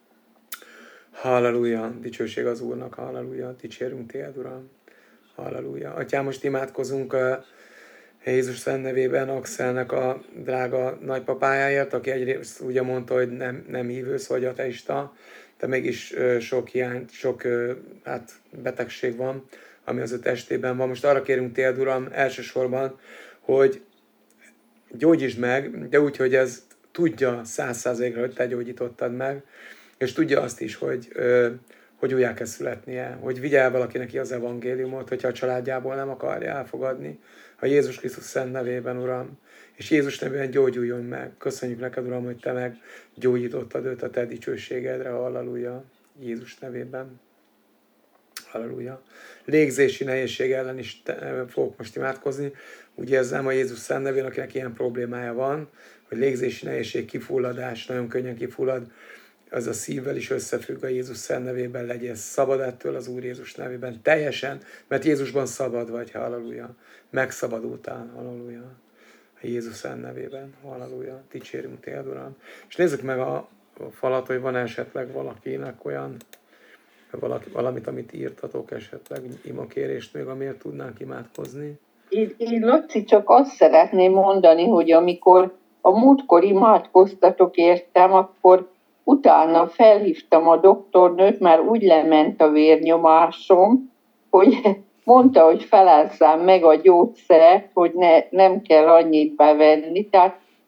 Halleluja, dicsőség az Úrnak, halleluja, dicsérünk téged, Uram. Halleluja. Atyám, most imádkozunk a Jézus szent nevében Axelnek a drága nagypapájáért, aki egyrészt ugye mondta, hogy nem, nem hívősz vagy ateista, de mégis sok hiány, sok hát, betegség van, ami az ő testében van. Most arra kérünk téged, Uram, elsősorban, hogy gyógyítsd meg, de úgy, hogy ez tudja száz százalékra, hogy te gyógyítottad meg, és tudja azt is, hogy, hogy újjá kell születnie, hogy vigye el valakinek ki az evangéliumot, hogyha a családjából nem akarja elfogadni. A Jézus Krisztus szent nevében, Uram, és Jézus nevében gyógyuljon meg. Köszönjük neked, Uram, hogy te meg gyógyítottad őt a te dicsőségedre, halleluja, Jézus nevében. Halleluja. Légzési nehézség ellen is te, fogok most imádkozni. Úgy érzem, a Jézus szent nevén, akinek ilyen problémája van, hogy légzési nehézség, kifulladás, nagyon könnyen kifullad, az a szívvel is összefügg, a Jézus szent nevében legyél szabad ettől az Úr Jézus nevében, teljesen, mert Jézusban szabad vagy, halleluja. Megszabadultál, halleluja. A Jézus szent nevében, halleluja. Dicsérünk téged, Uram. És nézzük meg a, a falat, hogy van esetleg valakinek olyan, valaki, valamit, amit írtatok esetleg, imakérést még, amiért tudnánk imádkozni. Én, én Laci, csak azt szeretném mondani, hogy amikor a múltkor imádkoztatok értem, akkor utána felhívtam a doktornőt, mert úgy lement a vérnyomásom, hogy mondta, hogy felázzám meg a gyógyszert, hogy ne, nem kell annyit bevenni. Tehát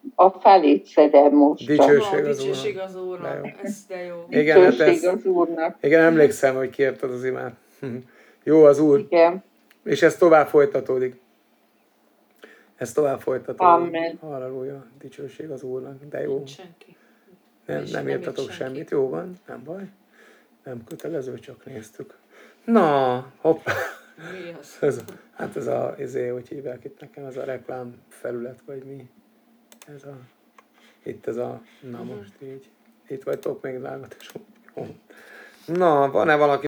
a felét szedem most. Dicsőség Ó, az dicsőség Úrnak. az De jó. Úrnak. Ez de jó. Igen, hát Dicsőség ez, az Úrnak. igen, emlékszem, hogy kérted az imát. Jó az Úr. Igen. És ez tovább folytatódik. Ez tovább folytatódik. Amen. Halleluja. Dicsőség az Úrnak. De jó. Nincs senki. Nem, És nem nem írtatok írt senki. semmit. Jó van. Nem baj. Nem kötelező, csak néztük. Na, hopp. Mi az? Ez, hát ez a, ezért, hogy hívják itt nekem, ez a reklám felület, vagy mi? Ez a, itt ez a, na most így. Itt vagytok még, drága tesó. Jó. Na, van-e valaki